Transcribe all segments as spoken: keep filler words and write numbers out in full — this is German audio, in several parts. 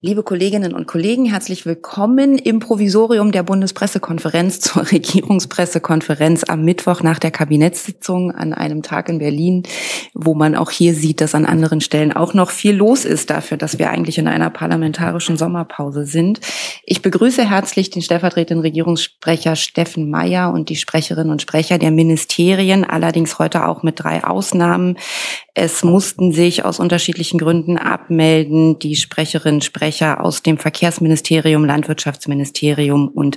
Liebe Kolleginnen und Kollegen, herzlich willkommen im Provisorium der Bundespressekonferenz zur Regierungspressekonferenz am Mittwoch nach der Kabinettssitzung an einem Tag in Berlin, wo man auch hier sieht, dass an anderen Stellen auch noch viel los ist dafür, dass wir eigentlich in einer parlamentarischen Sommerpause sind. Ich begrüße herzlich den stellvertretenden Regierungssprecher Steffen Mayer und die Sprecherinnen und Sprecher der Ministerien, allerdings heute auch mit drei Ausnahmen. Es mussten sich aus unterschiedlichen Gründen abmelden die Sprecherinnen und Sprecher aus dem Verkehrsministerium, Landwirtschaftsministerium und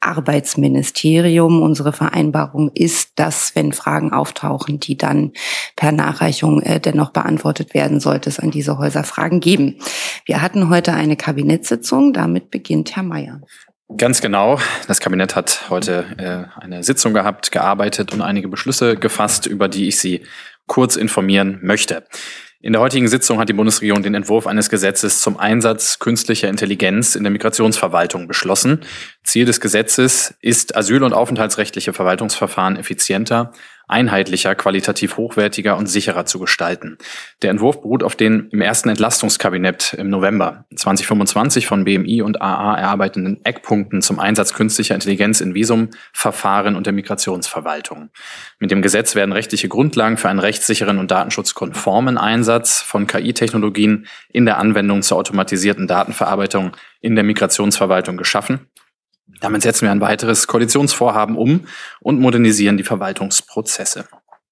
Arbeitsministerium. Unsere Vereinbarung ist, dass, wenn Fragen auftauchen, die dann per Nachreichung äh, dennoch beantwortet werden, sollte es an diese Häuser Fragen geben. Wir hatten heute eine Kabinettssitzung. Damit beginnt Herr Mayer. Ganz genau. Das Kabinett hat heute äh, eine Sitzung gehabt, gearbeitet und einige Beschlüsse gefasst, über die ich Sie kurz informieren möchte. In der heutigen Sitzung hat die Bundesregierung den Entwurf eines Gesetzes zum Einsatz künstlicher Intelligenz in der Migrationsverwaltung beschlossen. Ziel des Gesetzes ist, asyl- und aufenthaltsrechtliche Verwaltungsverfahren effizienter, einheitlicher, qualitativ hochwertiger und sicherer zu gestalten. Der Entwurf beruht auf den im ersten Entlastungskabinett im November zwanzig fünfundzwanzig von B M I und A A erarbeiteten Eckpunkten zum Einsatz künstlicher Intelligenz in Visumverfahren und der Migrationsverwaltung. Mit dem Gesetz werden rechtliche Grundlagen für einen rechtssicheren und datenschutzkonformen Einsatz von K I-Technologien in der Anwendung zur automatisierten Datenverarbeitung in der Migrationsverwaltung geschaffen. Damit setzen wir ein weiteres Koalitionsvorhaben um und modernisieren die Verwaltungsprozesse.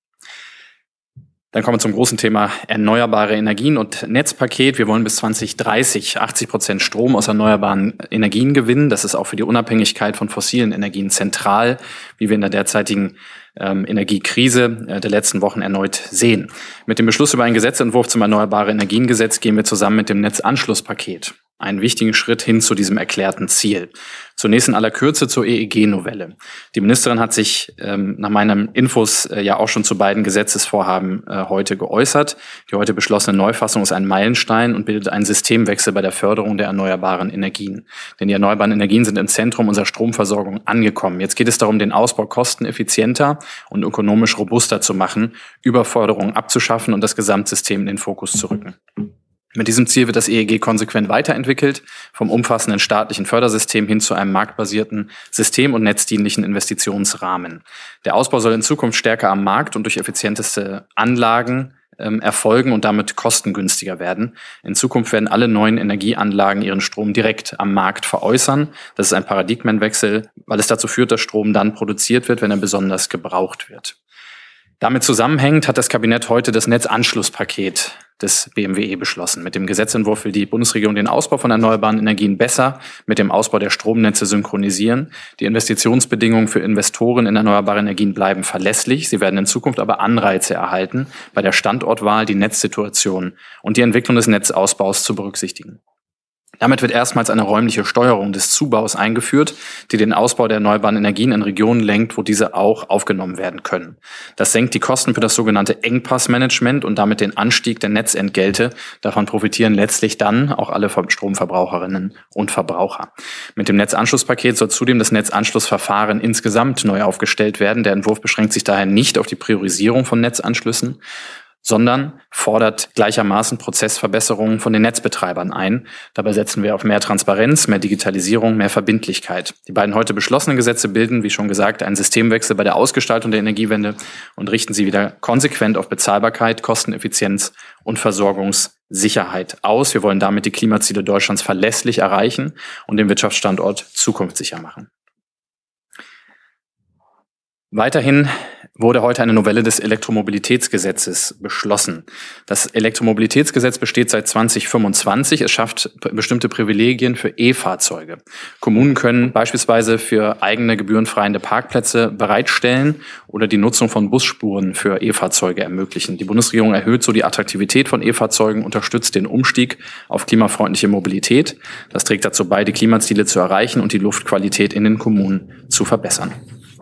Dann kommen wir zum großen Thema erneuerbare Energien und Netzpaket. Wir wollen bis zwanzig dreißig achtzig Prozent Strom aus erneuerbaren Energien gewinnen. Das ist auch für die Unabhängigkeit von fossilen Energien zentral, wie wir in der derzeitigen ähm, Energiekrise äh, der letzten Wochen erneut sehen. Mit dem Beschluss über einen Gesetzentwurf zum Erneuerbare Energiengesetz gehen wir zusammen mit dem Netzanschlusspaket einen wichtigen Schritt hin zu diesem erklärten Ziel. Zunächst in aller Kürze zur E E G-Novelle. Die Ministerin hat sich ähm, nach meinen Infos äh, ja auch schon zu beiden Gesetzesvorhaben äh, heute geäußert. Die heute beschlossene Neufassung ist ein Meilenstein und bildet einen Systemwechsel bei der Förderung der erneuerbaren Energien. Denn die erneuerbaren Energien sind im Zentrum unserer Stromversorgung angekommen. Jetzt geht es darum, den Ausbau kosteneffizienter und ökonomisch robuster zu machen, Überforderungen abzuschaffen und das Gesamtsystem in den Fokus zu rücken. Mit diesem Ziel wird das E E G konsequent weiterentwickelt, vom umfassenden staatlichen Fördersystem hin zu einem marktbasierten System- und netzdienlichen Investitionsrahmen. Der Ausbau soll in Zukunft stärker am Markt und durch effizienteste Anlagen ähm, erfolgen und damit kostengünstiger werden. In Zukunft werden alle neuen Energieanlagen ihren Strom direkt am Markt veräußern. Das ist ein Paradigmenwechsel, weil es dazu führt, dass Strom dann produziert wird, wenn er besonders gebraucht wird. Damit zusammenhängend hat das Kabinett heute das Netzanschlusspaket des B M W E beschlossen. Mit dem Gesetzentwurf will die Bundesregierung den Ausbau von erneuerbaren Energien besser mit dem Ausbau der Stromnetze synchronisieren. Die Investitionsbedingungen für Investoren in erneuerbare Energien bleiben verlässlich. Sie werden in Zukunft aber Anreize erhalten, bei der Standortwahl die Netzsituation und die Entwicklung des Netzausbaus zu berücksichtigen. Damit wird erstmals eine räumliche Steuerung des Zubaus eingeführt, die den Ausbau der erneuerbaren Energien in Regionen lenkt, wo diese auch aufgenommen werden können. Das senkt die Kosten für das sogenannte Engpassmanagement und damit den Anstieg der Netzentgelte. Davon profitieren letztlich dann auch alle Stromverbraucherinnen und Verbraucher. Mit dem Netzanschlusspaket soll zudem das Netzanschlussverfahren insgesamt neu aufgestellt werden. Der Entwurf beschränkt sich daher nicht auf die Priorisierung von Netzanschlüssen, sondern fordert gleichermaßen Prozessverbesserungen von den Netzbetreibern ein. Dabei setzen wir auf mehr Transparenz, mehr Digitalisierung, mehr Verbindlichkeit. Die beiden heute beschlossenen Gesetze bilden, wie schon gesagt, einen Systemwechsel bei der Ausgestaltung der Energiewende und richten sie wieder konsequent auf Bezahlbarkeit, Kosteneffizienz und Versorgungssicherheit aus. Wir wollen damit die Klimaziele Deutschlands verlässlich erreichen und den Wirtschaftsstandort zukunftssicher machen. Weiterhin wurde heute eine Novelle des Elektromobilitätsgesetzes beschlossen. Das Elektromobilitätsgesetz besteht seit zwanzig fünfundzwanzig. Es schafft bestimmte Privilegien für E-Fahrzeuge. Kommunen können beispielsweise für eigene gebührenfreie Parkplätze bereitstellen oder die Nutzung von Busspuren für E-Fahrzeuge ermöglichen. Die Bundesregierung erhöht so die Attraktivität von E-Fahrzeugen, unterstützt den Umstieg auf klimafreundliche Mobilität. Das trägt dazu bei, die Klimaziele zu erreichen und die Luftqualität in den Kommunen zu verbessern.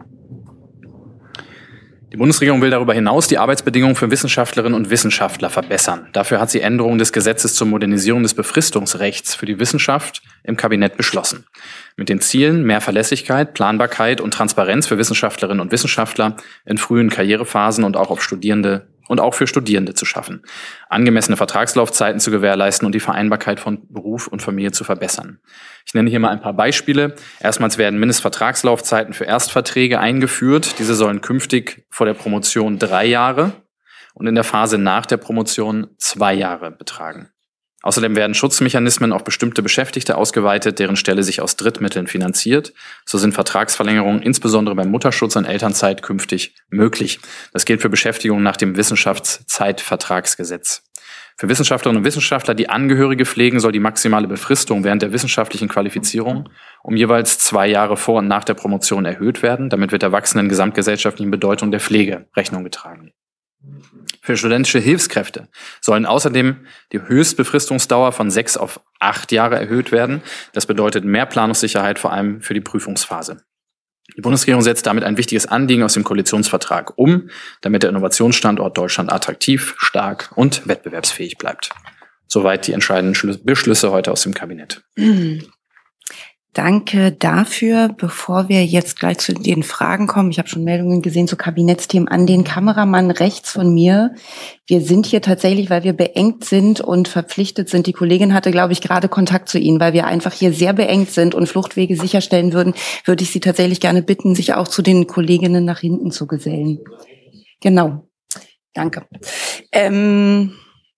Die Bundesregierung will darüber hinaus die Arbeitsbedingungen für Wissenschaftlerinnen und Wissenschaftler verbessern. Dafür hat sie Änderungen des Gesetzes zur Modernisierung des Befristungsrechts für die Wissenschaft im Kabinett beschlossen. Mit den Zielen mehr Verlässlichkeit, Planbarkeit und Transparenz für Wissenschaftlerinnen und Wissenschaftler in frühen Karrierephasen und auch auf Studierende und auch für Studierende zu schaffen, angemessene Vertragslaufzeiten zu gewährleisten und die Vereinbarkeit von Beruf und Familie zu verbessern. Ich nenne hier mal ein paar Beispiele. Erstmals werden Mindestvertragslaufzeiten für Erstverträge eingeführt. Diese sollen künftig vor der Promotion drei Jahre und in der Phase nach der Promotion zwei Jahre betragen. Außerdem werden Schutzmechanismen auf bestimmte Beschäftigte ausgeweitet, deren Stelle sich aus Drittmitteln finanziert. So sind Vertragsverlängerungen insbesondere beim Mutterschutz und Elternzeit künftig möglich. Das gilt für Beschäftigungen nach dem Wissenschaftszeitvertragsgesetz. Für Wissenschaftlerinnen und Wissenschaftler, die Angehörige pflegen, soll die maximale Befristung während der wissenschaftlichen Qualifizierung um jeweils zwei Jahre vor und nach der Promotion erhöht werden. Damit wird der wachsenden gesamtgesellschaftlichen Bedeutung der Pflege Rechnung getragen. Für studentische Hilfskräfte sollen außerdem die Höchstbefristungsdauer von sechs auf acht Jahre erhöht werden. Das bedeutet mehr Planungssicherheit, vor allem für die Prüfungsphase. Die Bundesregierung setzt damit ein wichtiges Anliegen aus dem Koalitionsvertrag um, damit der Innovationsstandort Deutschland attraktiv, stark und wettbewerbsfähig bleibt. Soweit die entscheidenden Beschlüsse heute aus dem Kabinett. Mhm. Danke dafür. Bevor wir jetzt gleich zu den Fragen kommen, ich habe schon Meldungen gesehen zu Kabinettsthemen an den Kameramann rechts von mir. Wir sind hier tatsächlich, weil wir beengt sind und verpflichtet sind. Die Kollegin hatte, glaube ich, gerade Kontakt zu Ihnen, weil wir einfach hier sehr beengt sind und Fluchtwege sicherstellen würden, würde ich Sie tatsächlich gerne bitten, sich auch zu den Kolleginnen nach hinten zu gesellen. Genau. Danke. Ähm,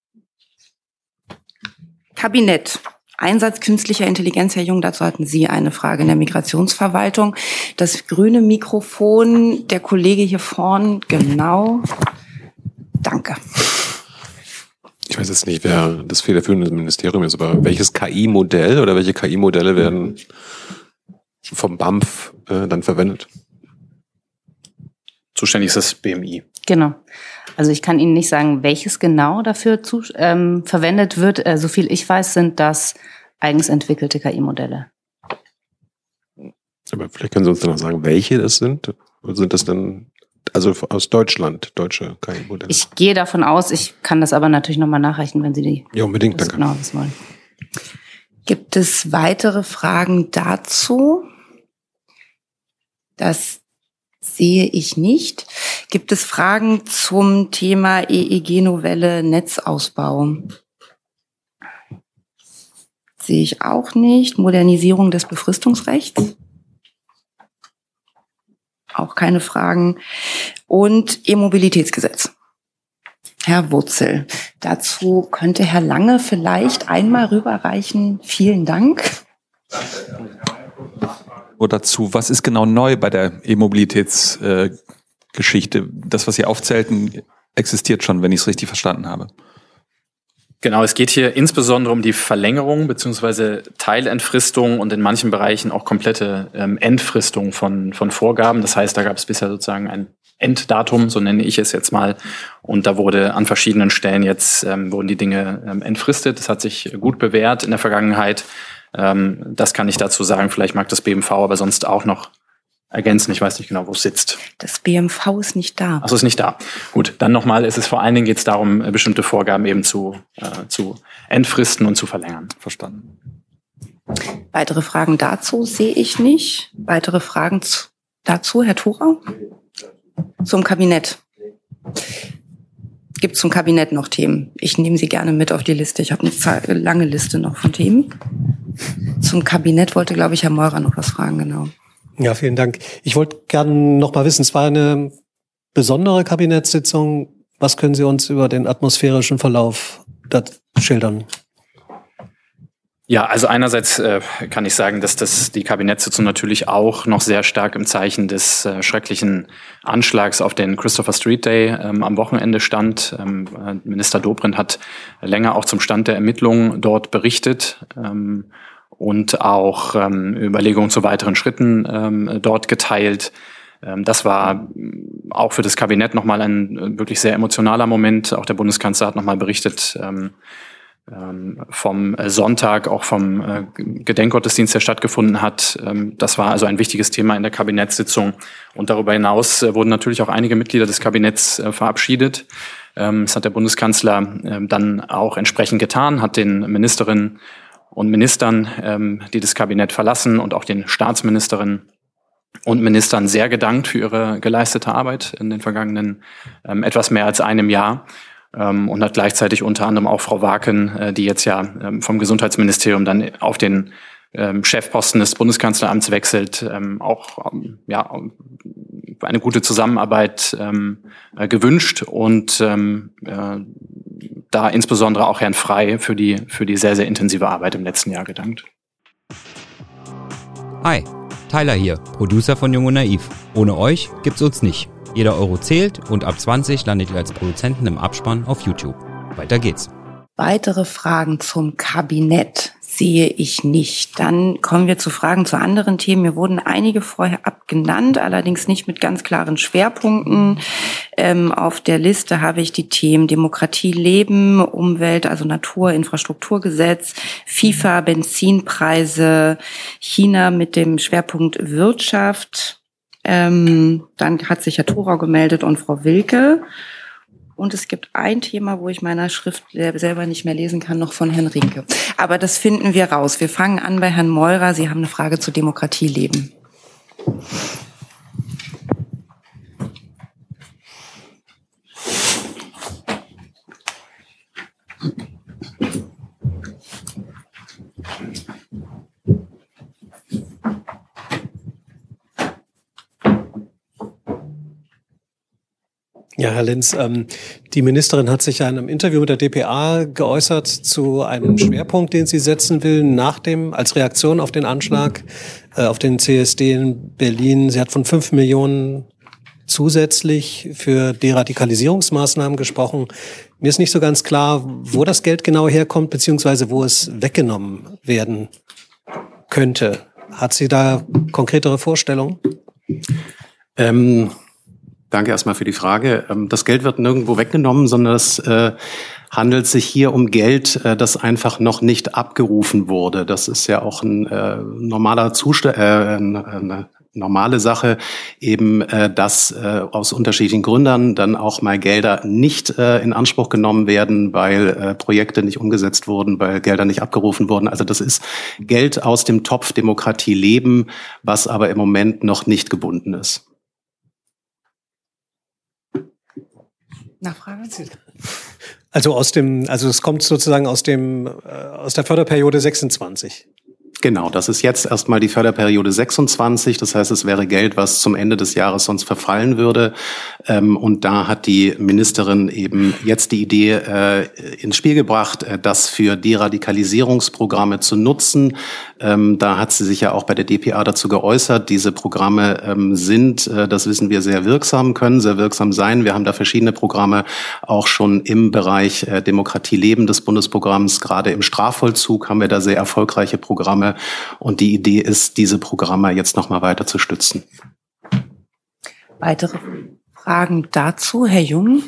Kabinett. Einsatz künstlicher Intelligenz, Herr Jung, dazu hatten Sie eine Frage in der Migrationsverwaltung. Das grüne Mikrofon, der Kollege hier vorn, genau. Danke. Ich weiß jetzt nicht, wer das federführende Ministerium ist, aber welches K I-Modell oder welche K I-Modelle werden vom B A M F äh, dann verwendet? Zuständig ist das B M I. Genau. Also ich kann Ihnen nicht sagen, welches genau dafür zu, ähm, verwendet wird. Äh, so viel ich weiß, sind das eigens entwickelte K I-Modelle. Aber vielleicht können Sie uns dann noch sagen, welche das sind? Oder sind das dann, also aus Deutschland, deutsche K I-Modelle? Ich gehe davon aus, ich kann das aber natürlich nochmal nachreichen, wenn Sie die ja, unbedingt, danke. Genau wissen wollen. Gibt es weitere Fragen dazu? Das sehe ich nicht. Gibt es Fragen zum Thema E E G-Novelle Netzausbau? Sehe ich auch nicht. Modernisierung des Befristungsrechts? Auch keine Fragen. Und E-Mobilitätsgesetz. Herr Wurzel, dazu könnte Herr Lange vielleicht einmal rüberreichen. Vielen Dank. Oder dazu, was ist genau neu bei der E-Mobilitätsgeschichte? Äh, das, was Sie aufzählten, existiert schon, wenn ich es richtig verstanden habe. Genau, es geht hier insbesondere um die Verlängerung bzw. Teilentfristung und in manchen Bereichen auch komplette ähm, Entfristung von, von Vorgaben. Das heißt, da gab es bisher sozusagen ein Enddatum, so nenne ich es jetzt mal. Und da wurde an verschiedenen Stellen jetzt, ähm, wurden die Dinge ähm, entfristet. Das hat sich gut bewährt in der Vergangenheit. Ähm, das kann ich dazu sagen. Vielleicht mag das B M V aber sonst auch noch ergänzen. Ich weiß nicht genau, wo es sitzt. Das B M V ist nicht da. Ach so, ist nicht da. Gut, dann nochmal, es ist vor allen Dingen geht es darum, bestimmte Vorgaben eben zu, äh, zu entfristen und zu verlängern. Verstanden. Weitere Fragen dazu sehe ich nicht. Weitere Fragen zu, dazu, Herr Thurau? Zum Kabinett. Gibt es zum Kabinett noch Themen? Ich nehme sie gerne mit auf die Liste. Ich habe eine lange Liste noch von Themen. Zum Kabinett wollte, glaube ich, Herr Meurer noch was fragen, genau. Ja, vielen Dank. Ich wollte gerne noch mal wissen, es war eine besondere Kabinettssitzung. Was können Sie uns über den atmosphärischen Verlauf da schildern? Ja, also einerseits äh, kann ich sagen, dass das die Kabinettssitzung natürlich auch noch sehr stark im Zeichen des äh, schrecklichen Anschlags auf den Christopher Street Day ähm, am Wochenende stand. Ähm, äh, Minister Dobrindt hat länger auch zum Stand der Ermittlungen dort berichtet ähm, und auch ähm, Überlegungen zu weiteren Schritten ähm, dort geteilt. Ähm, das war auch für das Kabinett nochmal ein wirklich sehr emotionaler Moment. Auch der Bundeskanzler hat nochmal berichtet, ähm, vom Sonntag, auch vom äh, Gedenkgottesdienst, der stattgefunden hat. Ähm, das war also ein wichtiges Thema in der Kabinettssitzung. Und darüber hinaus äh, wurden natürlich auch einige Mitglieder des Kabinetts äh, verabschiedet. Ähm, das hat der Bundeskanzler äh, dann auch entsprechend getan, hat den Ministerinnen und Ministern, ähm, die das Kabinett verlassen und auch den Staatsministerinnen und Ministern sehr gedankt für ihre geleistete Arbeit in den vergangenen ähm, etwas mehr als einem Jahr. Ähm, und hat gleichzeitig unter anderem auch Frau Waken, äh, die jetzt ja ähm, vom Gesundheitsministerium dann auf den ähm, Chefposten des Bundeskanzleramts wechselt, ähm, auch ähm, ja eine gute Zusammenarbeit ähm, äh, gewünscht und ähm, äh, da insbesondere auch Herrn Frey für die für die sehr, sehr intensive Arbeit im letzten Jahr gedankt. Hi, Tyler hier, Producer von Jung und Naiv. Ohne euch gibt's uns nicht. Jeder Euro zählt und ab zwanzig landet ihr als Produzenten im Abspann auf YouTube. Weiter geht's. Weitere Fragen zum Kabinett sehe ich nicht. Dann kommen wir zu Fragen zu anderen Themen. Mir wurden einige vorher abgenannt, allerdings nicht mit ganz klaren Schwerpunkten. Ähm, auf der Liste habe ich die Themen Demokratie, Leben, Umwelt, also Natur, Infrastrukturgesetz, FIFA, Benzinpreise, China mit dem Schwerpunkt Wirtschaft. Ähm, dann hat sich Herr Thorau gemeldet und Frau Wilke. Und es gibt ein Thema, wo ich meiner Schrift selber nicht mehr lesen kann, noch von Herrn Rinke. Aber das finden wir raus. Wir fangen an bei Herrn Meurer. Sie haben eine Frage zu Demokratie, Leben. Ja, Herr Linz, ähm, die Ministerin hat sich ja in einem Interview mit der D P A geäußert zu einem Schwerpunkt, den sie setzen will, nach dem, als Reaktion auf den Anschlag äh, auf den C S D in Berlin. Sie hat von fünf Millionen zusätzlich für Deradikalisierungsmaßnahmen gesprochen. Mir ist nicht so ganz klar, wo das Geld genau herkommt, beziehungsweise wo es weggenommen werden könnte. Hat sie da konkretere Vorstellungen? Ähm Danke erstmal für die Frage. Das Geld wird nirgendwo weggenommen, sondern es äh, handelt sich hier um Geld, äh, das einfach noch nicht abgerufen wurde. Das ist ja auch ein äh, normaler Zustand, äh, eine normale Sache, eben, äh, dass äh, aus unterschiedlichen Gründen dann auch mal Gelder nicht äh, in Anspruch genommen werden, weil äh, Projekte nicht umgesetzt wurden, weil Gelder nicht abgerufen wurden. Also das ist Geld aus dem Topf Demokratie leben, was aber im Moment noch nicht gebunden ist. Nachfrage? Also aus dem, also es kommt sozusagen aus dem, äh, aus der Förderperiode sechsundzwanzig. Genau, das ist jetzt erstmal die Förderperiode sechsundzwanzig. Das heißt, es wäre Geld, was zum Ende des Jahres sonst verfallen würde. Und da hat die Ministerin eben jetzt die Idee äh, ins Spiel gebracht, das für Deradikalisierungsprogramme zu nutzen. Ähm, da hat sie sich ja auch bei der D P A dazu geäußert. Diese Programme ähm, sind, äh, das wissen wir, sehr wirksam, können sehr wirksam sein. Wir haben da verschiedene Programme auch schon im Bereich äh, Demokratie leben des Bundesprogramms. Gerade im Strafvollzug haben wir da sehr erfolgreiche Programme. Und die Idee ist, diese Programme jetzt noch mal weiter zu stützen. Weitere Fragen dazu, Herr Jung?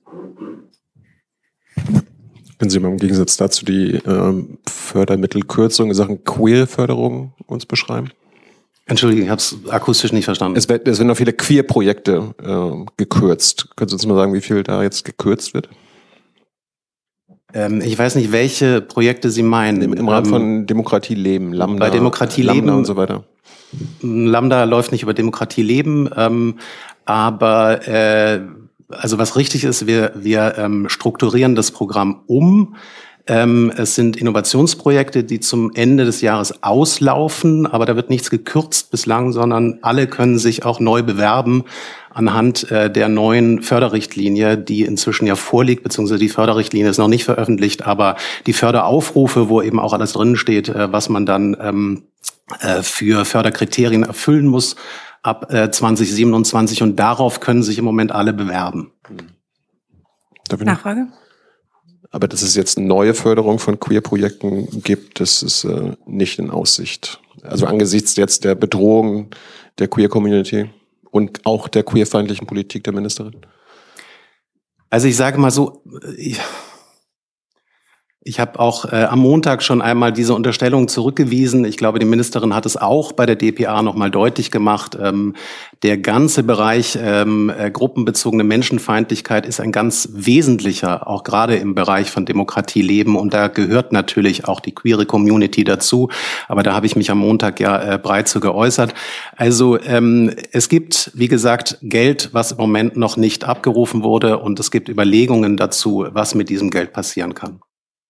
Können Sie mal im Gegensatz dazu die ähm, Fördermittelkürzung in Sachen Queer-Förderung uns beschreiben? Entschuldigung, ich habe es akustisch nicht verstanden. Es, wird, es werden noch viele Queer-Projekte äh, gekürzt. Können Sie uns mal sagen, wie viel da jetzt gekürzt wird? Ähm, ich weiß nicht, welche Projekte Sie meinen. Im, im Rahmen ähm, von Demokratie leben, Lambda, bei Demokratie Lambda leben und so weiter. Lambda läuft nicht über Demokratie leben, ähm, aber äh, also was richtig ist, wir wir ähm, strukturieren das Programm um. Ähm, es sind Innovationsprojekte, die zum Ende des Jahres auslaufen, aber da wird nichts gekürzt bislang, sondern alle können sich auch neu bewerben anhand äh, der neuen Förderrichtlinie, die inzwischen ja vorliegt, beziehungsweise die Förderrichtlinie ist noch nicht veröffentlicht, aber die Förderaufrufe, wo eben auch alles drin steht, äh, was man dann ähm, äh, für Förderkriterien erfüllen muss, ab äh, zwanzig siebenundzwanzig, und darauf können sich im Moment alle bewerben. Nachfrage? Aber dass es jetzt neue Förderung von Queer-Projekten gibt, das ist äh, nicht in Aussicht. Also angesichts jetzt der Bedrohung der Queer-Community und auch der queerfeindlichen Politik der Ministerin? Also ich sage mal so, ich, Ich habe auch äh, am Montag schon einmal diese Unterstellung zurückgewiesen. Ich glaube, die Ministerin hat es auch bei der D P A nochmal deutlich gemacht. Ähm, der ganze Bereich ähm, äh, gruppenbezogene Menschenfeindlichkeit ist ein ganz wesentlicher, auch gerade im Bereich von Demokratie leben. Und da gehört natürlich auch die queere Community dazu. Aber da habe ich mich am Montag ja äh, breit zu geäußert. Also ähm, es gibt, wie gesagt, Geld, was im Moment noch nicht abgerufen wurde. Und es gibt Überlegungen dazu, was mit diesem Geld passieren kann.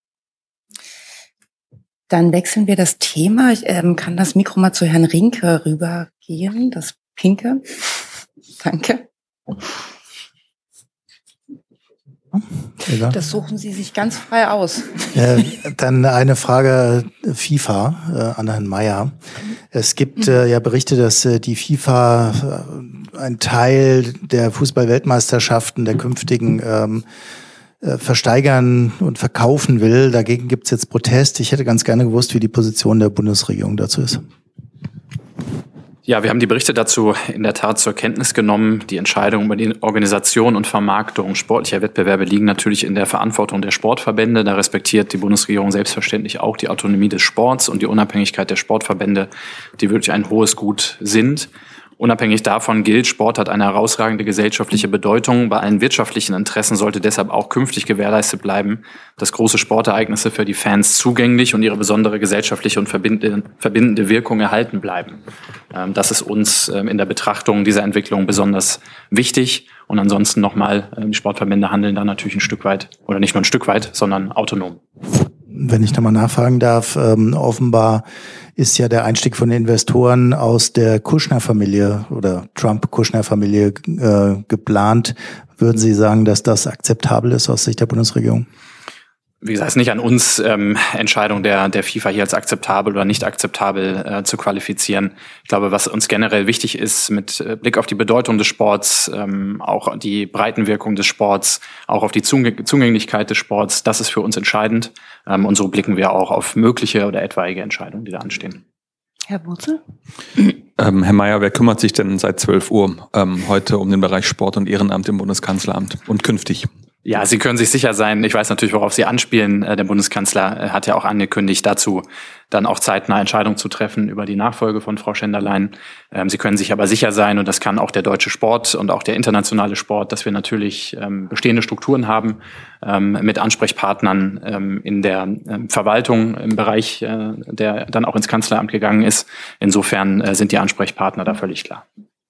Dann wechseln wir das Thema. Ich ähm, kann das Mikro mal zu Herrn Rinke rübergehen, das Pinke. Danke. Das suchen Sie sich ganz frei aus. Äh, dann eine Frage FIFA äh, an Herrn Mayer. Es gibt äh, ja Berichte, dass äh, die FIFA äh, einen Teil der Fußball-Weltmeisterschaften der künftigen ähm, versteigern und verkaufen will. Dagegen gibt es jetzt Protest. Ich hätte ganz gerne gewusst, wie die Position der Bundesregierung dazu ist. Ja, wir haben die Berichte dazu in der Tat zur Kenntnis genommen. Die Entscheidungen über die Organisation und Vermarktung sportlicher Wettbewerbe liegen natürlich in der Verantwortung der Sportverbände. Da respektiert die Bundesregierung selbstverständlich auch die Autonomie des Sports und die Unabhängigkeit der Sportverbände, die wirklich ein hohes Gut sind. Unabhängig davon gilt, Sport hat eine herausragende gesellschaftliche Bedeutung. Bei allen wirtschaftlichen Interessen sollte deshalb auch künftig gewährleistet bleiben, dass große Sportereignisse für die Fans zugänglich und ihre besondere gesellschaftliche und verbindende Wirkung erhalten bleiben. Das ist uns in der Betrachtung dieser Entwicklung besonders wichtig. Und ansonsten nochmal, die Sportverbände handeln da natürlich ein Stück weit, oder nicht nur ein Stück weit, sondern autonom. Wenn ich nochmal nachfragen darf, ähm, offenbar ist ja der Einstieg von Investoren aus der Kushner-Familie oder Trump-Kushner-Familie äh, geplant. Würden Sie sagen, dass das akzeptabel ist aus Sicht der Bundesregierung? Wie gesagt, es ist nicht an uns, ähm, Entscheidung der, der FIFA hier als akzeptabel oder nicht akzeptabel äh, zu qualifizieren. Ich glaube, was uns generell wichtig ist, mit äh, Blick auf die Bedeutung des Sports, ähm, auch die Breitenwirkung des Sports, auch auf die Zugäng- Zugänglichkeit des Sports, das ist für uns entscheidend. Ähm, und so blicken wir auch auf mögliche oder etwaige Entscheidungen, die da anstehen. Herr Wurzel? Ähm, Herr Mayer, wer kümmert sich denn seit zwölf Uhr ähm, heute um den Bereich Sport und Ehrenamt im Bundeskanzleramt und künftig? Ja, Sie können sich sicher sein. Ich weiß natürlich, worauf Sie anspielen. Der Bundeskanzler hat ja auch angekündigt, dazu dann auch zeitnah Entscheidungen zu treffen über die Nachfolge von Frau Schenderlein. Sie können sich aber sicher sein, und das kann auch der deutsche Sport und auch der internationale Sport, dass wir natürlich bestehende Strukturen haben mit Ansprechpartnern in der Verwaltung im Bereich, der dann auch ins Kanzleramt gegangen ist. Insofern sind die Ansprechpartner da völlig klar.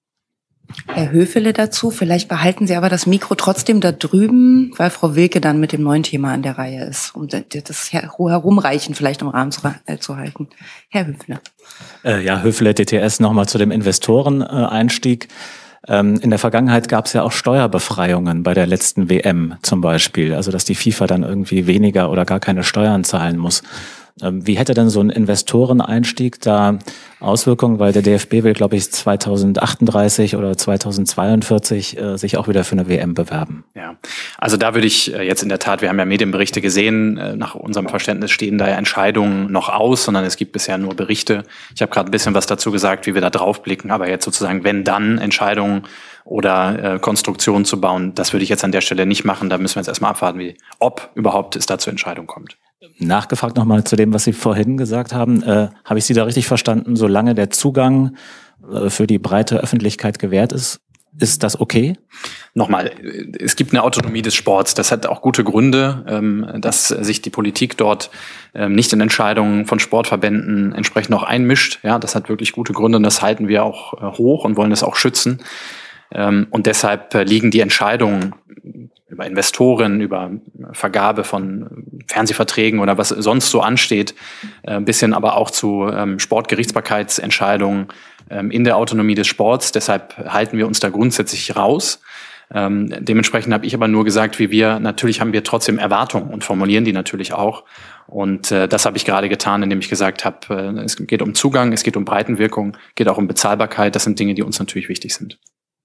Herr Höfele dazu, vielleicht behalten Sie aber das Mikro trotzdem da drüben, weil Frau Wilke dann mit dem neuen Thema an der Reihe ist, um das Herumreichen vielleicht im Rahmen zu, äh, zu halten. Herr Höfele. Äh, ja, Höfele D T S nochmal zu dem Investoreneinstieg. Ähm, in der Vergangenheit gab es ja auch Steuerbefreiungen bei der letzten W M zum Beispiel, also dass die FIFA dann irgendwie weniger oder gar keine Steuern zahlen muss. Wie hätte denn so ein Investoreneinstieg da Auswirkungen? Weil der D F B will, glaube ich, zweitausendachtunddreißig oder zweitausendzweiundvierzig äh, sich auch wieder für eine W M bewerben. Ja, also da würde ich äh, jetzt in der Tat, wir haben ja Medienberichte gesehen, äh, nach unserem Verständnis stehen da ja Entscheidungen noch aus, sondern es gibt bisher nur Berichte. Ich habe gerade ein bisschen was dazu gesagt, wie wir da drauf blicken, aber jetzt sozusagen, wenn dann Entscheidungen oder äh, Konstruktionen zu bauen, das würde ich jetzt an der Stelle nicht machen. Da müssen wir jetzt erstmal abwarten, wie, ob überhaupt es da zur Entscheidung kommt. Nachgefragt nochmal zu dem, was Sie vorhin gesagt haben. Äh, habe ich Sie da richtig verstanden? Solange der Zugang äh, für die breite Öffentlichkeit gewährt ist, ist das okay? Nochmal, es gibt eine Autonomie des Sports. Das hat auch gute Gründe, ähm, dass sich die Politik dort ähm, nicht in Entscheidungen von Sportverbänden entsprechend auch einmischt. Ja, das hat wirklich gute Gründe und das halten wir auch äh, hoch und wollen das auch schützen. Ähm, und deshalb äh, liegen die Entscheidungen über Investoren, über Vergabe von Fernsehverträgen oder was sonst so ansteht, ein bisschen aber auch zu ähm, Sportgerichtsbarkeitsentscheidungen ähm, in der Autonomie des Sports. Deshalb halten wir uns da grundsätzlich raus. Ähm, dementsprechend habe ich aber nur gesagt, wie wir, natürlich haben wir trotzdem Erwartungen und formulieren die natürlich auch. Und äh, das habe ich gerade getan, indem ich gesagt habe, äh, es geht um Zugang, es geht um Breitenwirkung, geht auch um Bezahlbarkeit. Das sind Dinge, die uns natürlich wichtig sind.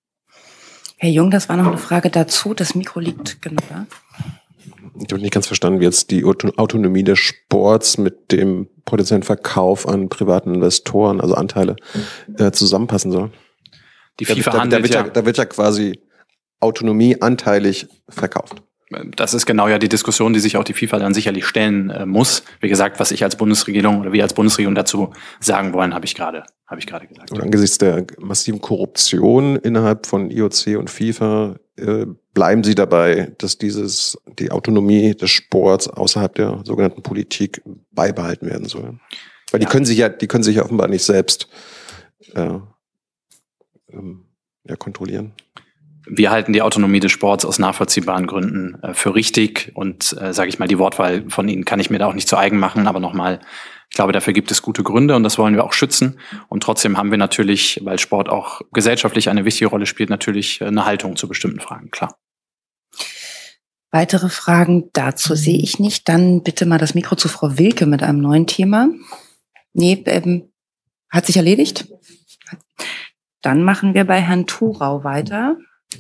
Herr Jung, das war noch eine Frage dazu. Das Mikro liegt genau da. Ich habe nicht ganz verstanden, wie jetzt die Autonomie des Sports mit dem potenziellen Verkauf an privaten Investoren, also Anteile, äh, zusammenpassen soll. Die FIFA da, da, handelt da wird ja, ja, da wird ja quasi Autonomie anteilig verkauft. Das ist genau ja die Diskussion, die sich auch die FIFA dann sicherlich stellen äh, muss. Wie gesagt, was ich als Bundesregierung oder wir als Bundesregierung dazu sagen wollen, habe ich gerade, habe ich gerade gesagt. Und angesichts der massiven Korruption innerhalb von I O C und FIFA äh, bleiben Sie dabei, dass dieses die Autonomie des Sports außerhalb der sogenannten Politik beibehalten werden soll? Weil die ja. können sich ja, die können sich ja offenbar nicht selbst äh, ähm, ja, kontrollieren. Wir halten die Autonomie des Sports aus nachvollziehbaren Gründen äh, für richtig und äh, sage ich mal, die Wortwahl von Ihnen kann ich mir da auch nicht zu eigen machen, aber nochmal, ich glaube, dafür gibt es gute Gründe und das wollen wir auch schützen und trotzdem haben wir natürlich, weil Sport auch gesellschaftlich eine wichtige Rolle spielt, natürlich eine Haltung zu bestimmten Fragen, klar. Weitere Fragen dazu sehe ich nicht. Dann bitte mal das Mikro zu Frau Wilke mit einem neuen Thema. Nee, ähm, hat sich erledigt? Dann machen wir bei Herrn Thurau weiter.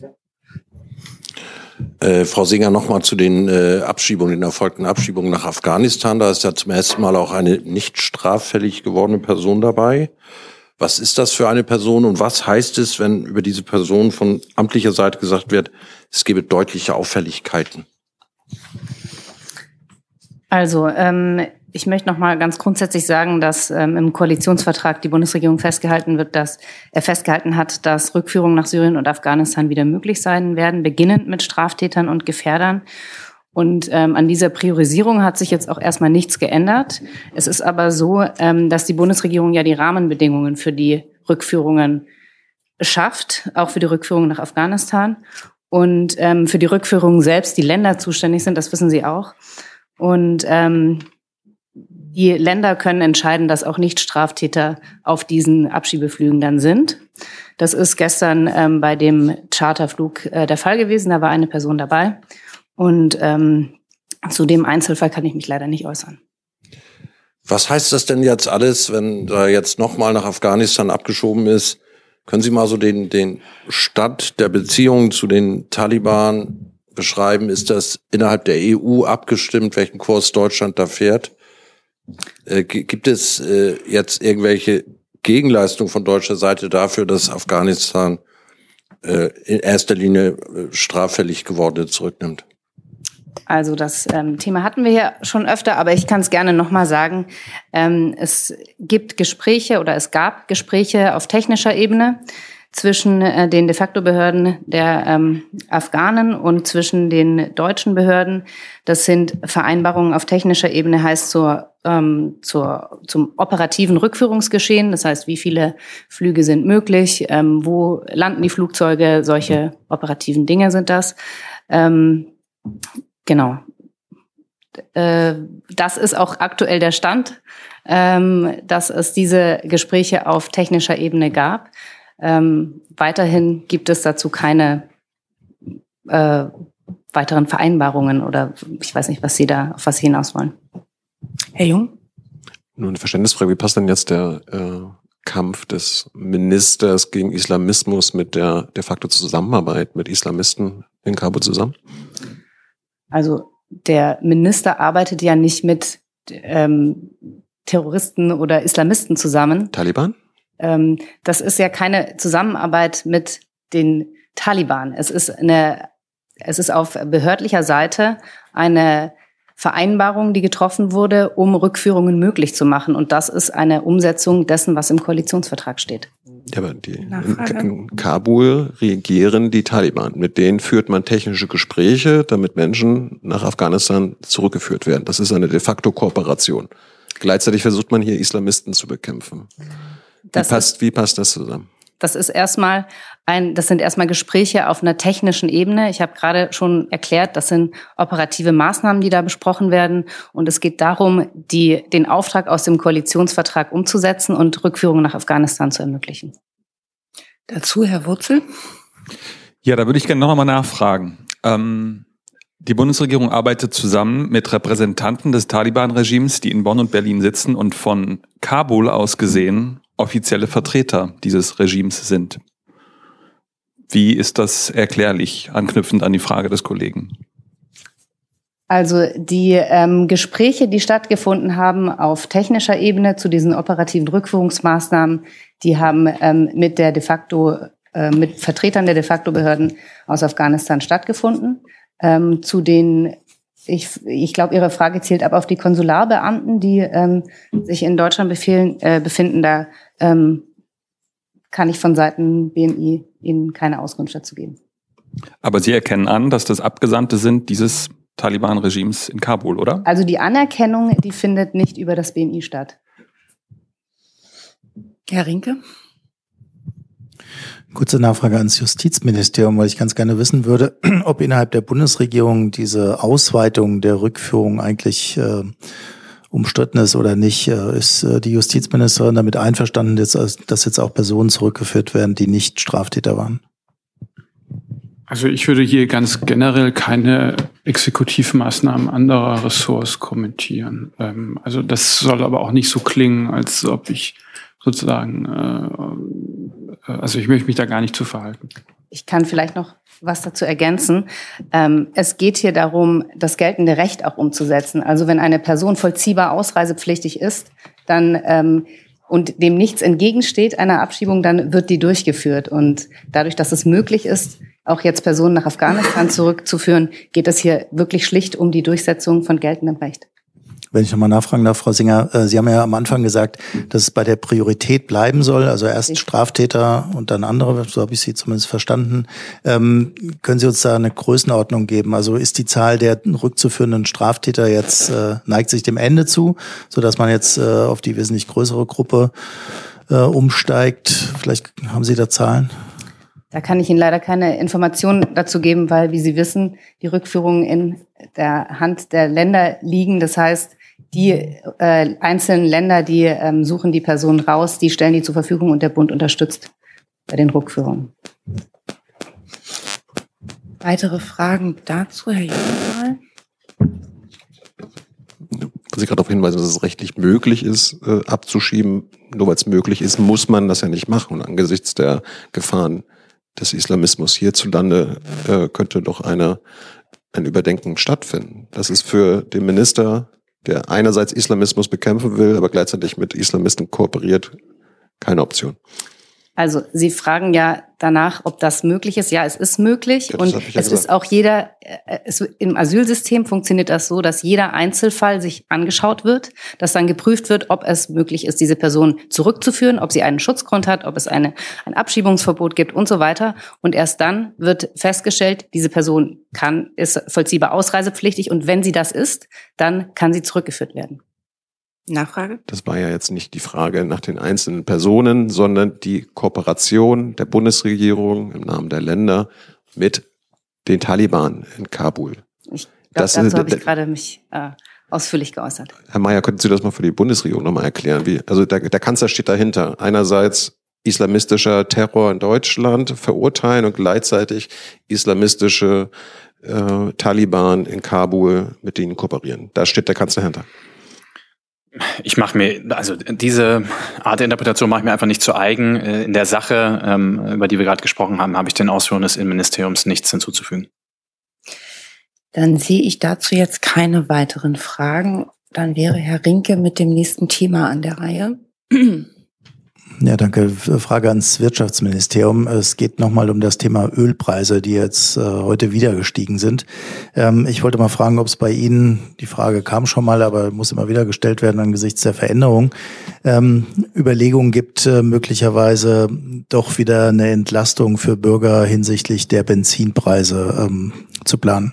Äh, Frau Singer, nochmal zu den äh, Abschiebungen, den erfolgten Abschiebungen nach Afghanistan. Da ist ja zum ersten Mal auch eine nicht straffällig gewordene Person dabei. Was ist das für eine Person und was heißt es, wenn über diese Person von amtlicher Seite gesagt wird, es gebe deutliche Auffälligkeiten? Also, ähm, ich möchte noch mal ganz grundsätzlich sagen, dass ähm, im Koalitionsvertrag die Bundesregierung festgehalten wird, dass er festgehalten hat, dass Rückführungen nach Syrien und Afghanistan wieder möglich sein werden, beginnend mit Straftätern und Gefährdern. Und ähm, an dieser Priorisierung hat sich jetzt auch erstmal nichts geändert. Es ist aber so, ähm, dass die Bundesregierung ja die Rahmenbedingungen für die Rückführungen schafft, auch für die Rückführung nach Afghanistan. Und ähm, für die Rückführung selbst die Länder zuständig sind, das wissen Sie auch. Und ähm, die Länder können entscheiden, dass auch Nicht-Straftäter auf diesen Abschiebeflügen dann sind. Das ist gestern ähm, bei dem Charterflug äh, der Fall gewesen. Da war eine Person dabei. Und ähm, zu dem Einzelfall kann ich mich leider nicht äußern. Was heißt das denn jetzt alles, wenn da jetzt nochmal nach Afghanistan abgeschoben ist? Können Sie mal so den, den Stand der Beziehungen zu den Taliban beschreiben? Ist das innerhalb der E U abgestimmt, welchen Kurs Deutschland da fährt? Äh, gibt es äh, jetzt irgendwelche Gegenleistungen von deutscher Seite dafür, dass Afghanistan äh, in erster Linie äh, straffällig gewordene zurücknimmt? Also das ähm, Thema hatten wir ja schon öfter, aber ich kann es gerne nochmal sagen. Ähm, es gibt Gespräche oder es gab Gespräche auf technischer Ebene zwischen äh, den de facto Behörden der ähm, Afghanen und zwischen den deutschen Behörden. Das sind Vereinbarungen auf technischer Ebene, heißt zur, ähm, zur, zum operativen Rückführungsgeschehen. Das heißt, wie viele Flüge sind möglich, ähm, wo landen die Flugzeuge, solche operativen Dinge sind das. Ähm, genau. Äh, das ist auch aktuell der Stand, ähm, dass es diese Gespräche auf technischer Ebene gab. Ähm, weiterhin gibt es dazu keine äh, weiteren Vereinbarungen oder ich weiß nicht, was Sie da, auf was Sie hinaus wollen. Herr Jung? Nur eine Verständnisfrage, wie passt denn jetzt der äh, Kampf des Ministers gegen Islamismus mit der de facto Zusammenarbeit mit Islamisten in Kabul zusammen? Also der Minister arbeitet ja nicht mit ähm, Terroristen oder Islamisten zusammen. Taliban? Ähm, das ist ja keine Zusammenarbeit mit den Taliban. Es ist eine, es ist auf behördlicher Seite eine Vereinbarung, die getroffen wurde, um Rückführungen möglich zu machen. Und das ist eine Umsetzung dessen, was im Koalitionsvertrag steht. Ja, aber die, in, in Kabul regieren die Taliban. Mit denen führt man technische Gespräche, damit Menschen nach Afghanistan zurückgeführt werden. Das ist eine de facto Kooperation. Gleichzeitig versucht man hier Islamisten zu bekämpfen. Wie Das passt, ist, wie passt das zusammen? Das ist erstmal ein, das sind erstmal Gespräche auf einer technischen Ebene. Ich habe gerade schon erklärt, das sind operative Maßnahmen, die da besprochen werden. Und es geht darum, die, den Auftrag aus dem Koalitionsvertrag umzusetzen und Rückführungen nach Afghanistan zu ermöglichen. Dazu Herr Wurzel. Ja, da würde ich gerne noch einmal nachfragen. Ähm, die Bundesregierung arbeitet zusammen mit Repräsentanten des Taliban-Regimes, die in Bonn und Berlin sitzen und von Kabul aus gesehen offizielle Vertreter dieses Regimes sind. Wie ist das erklärlich, anknüpfend an die Frage des Kollegen? Also die ähm, Gespräche, die stattgefunden haben auf technischer Ebene zu diesen operativen Rückführungsmaßnahmen, die haben ähm, mit der de facto, äh, mit Vertretern der de facto Behörden aus Afghanistan stattgefunden. Ähm, zu den, ich, ich glaube, Ihre Frage zielt ab auf die Konsularbeamten, die ähm, sich in Deutschland befehlen, äh, befinden. Da ähm, kann ich von Seiten B M I Ihnen keine Auskunft dazu geben. Aber Sie erkennen an, dass das Abgesandte sind dieses Taliban-Regimes in Kabul, oder? Also die Anerkennung, die findet nicht über das B M I statt. Herr Rinke? Kurze Nachfrage ans Justizministerium, weil ich ganz gerne wissen würde, ob innerhalb der Bundesregierung diese Ausweitung der Rückführung eigentlich äh, umstritten ist oder nicht. Äh, ist äh, die Justizministerin damit einverstanden, dass, dass jetzt auch Personen zurückgeführt werden, die nicht Straftäter waren? Also ich würde hier ganz generell keine Exekutivmaßnahmen anderer Ressorts kommentieren. Ähm, also das soll aber auch nicht so klingen, als ob ich sozusagen, äh, also ich möchte mich da gar nicht zu verhalten. Ich kann vielleicht noch was dazu ergänzen. Ähm, es geht hier darum, das geltende Recht auch umzusetzen. Also wenn eine Person vollziehbar ausreisepflichtig ist, dann ähm, und dem nichts entgegensteht einer Abschiebung, dann wird die durchgeführt. Und dadurch, dass es möglich ist, auch jetzt Personen nach Afghanistan zurückzuführen, geht es hier wirklich schlicht um die Durchsetzung von geltendem Recht. Wenn ich nochmal nachfragen darf, Frau Singer, Sie haben ja am Anfang gesagt, dass es bei der Priorität bleiben soll, also erst Straftäter und dann andere, so habe ich Sie zumindest verstanden. Ähm, können Sie uns da eine Größenordnung geben? Also ist die Zahl der rückzuführenden Straftäter jetzt, äh, neigt sich dem Ende zu, sodass man jetzt äh, auf die wesentlich größere Gruppe äh, umsteigt? Vielleicht haben Sie da Zahlen? Da kann ich Ihnen leider keine Informationen dazu geben, weil, wie Sie wissen, die Rückführungen in der Hand der Länder liegen. Das heißt, die äh, einzelnen Länder, die ähm, suchen die Personen raus, die stellen die zur Verfügung und der Bund unterstützt bei den Rückführungen. Weitere Fragen dazu, Herr Jungmann? Was ich gerade darauf hinweise, dass es rechtlich möglich ist, äh, abzuschieben. Nur weil es möglich ist, muss man das ja nicht machen. Und angesichts der Gefahren des Islamismus hierzulande äh, könnte doch eine, ein Überdenken stattfinden. Das ist für den Minister, der einerseits Islamismus bekämpfen will, aber gleichzeitig mit Islamisten kooperiert, keine Option. Also Sie fragen ja danach, ob das möglich ist. Ja, es ist möglich. Ja, das und hab ich ja es gesagt. ist auch jeder, es, im Asylsystem funktioniert das so, dass jeder Einzelfall sich angeschaut wird, dass dann geprüft wird, ob es möglich ist, diese Person zurückzuführen, ob sie einen Schutzgrund hat, ob es eine, ein Abschiebungsverbot gibt und so weiter. Und erst dann wird festgestellt, diese Person kann, ist vollziehbar ausreisepflichtig. Und wenn sie das ist, dann kann sie zurückgeführt werden. Nachfrage? Das war ja jetzt nicht die Frage nach den einzelnen Personen, sondern die Kooperation der Bundesregierung im Namen der Länder mit den Taliban in Kabul. Ich glaube, dazu habe ich gerade mich äh, ausführlich geäußert. Herr Mayer, könnten Sie das mal für die Bundesregierung nochmal erklären? Wie, also der, der Kanzler steht dahinter. Einerseits islamistischer Terror in Deutschland verurteilen und gleichzeitig islamistische äh, Taliban in Kabul mit denen kooperieren. Da steht der Kanzler hinter. Ich mache mir, also diese Art der Interpretation mache ich mir einfach nicht zu eigen. In der Sache, über die wir gerade gesprochen haben, habe ich den Ausführungen des Innenministeriums nichts hinzuzufügen. Dann sehe ich dazu jetzt keine weiteren Fragen. Dann wäre Herr Rinke mit dem nächsten Thema an der Reihe. Ja, danke. Frage ans Wirtschaftsministerium. Es geht nochmal um das Thema Ölpreise, die jetzt äh, heute wieder gestiegen sind. Ähm, ich wollte mal fragen, ob es bei Ihnen, die Frage kam schon mal, aber muss immer wieder gestellt werden angesichts der Veränderung, ähm, Überlegungen gibt, äh, möglicherweise doch wieder eine Entlastung für Bürger hinsichtlich der Benzinpreise ähm, zu planen.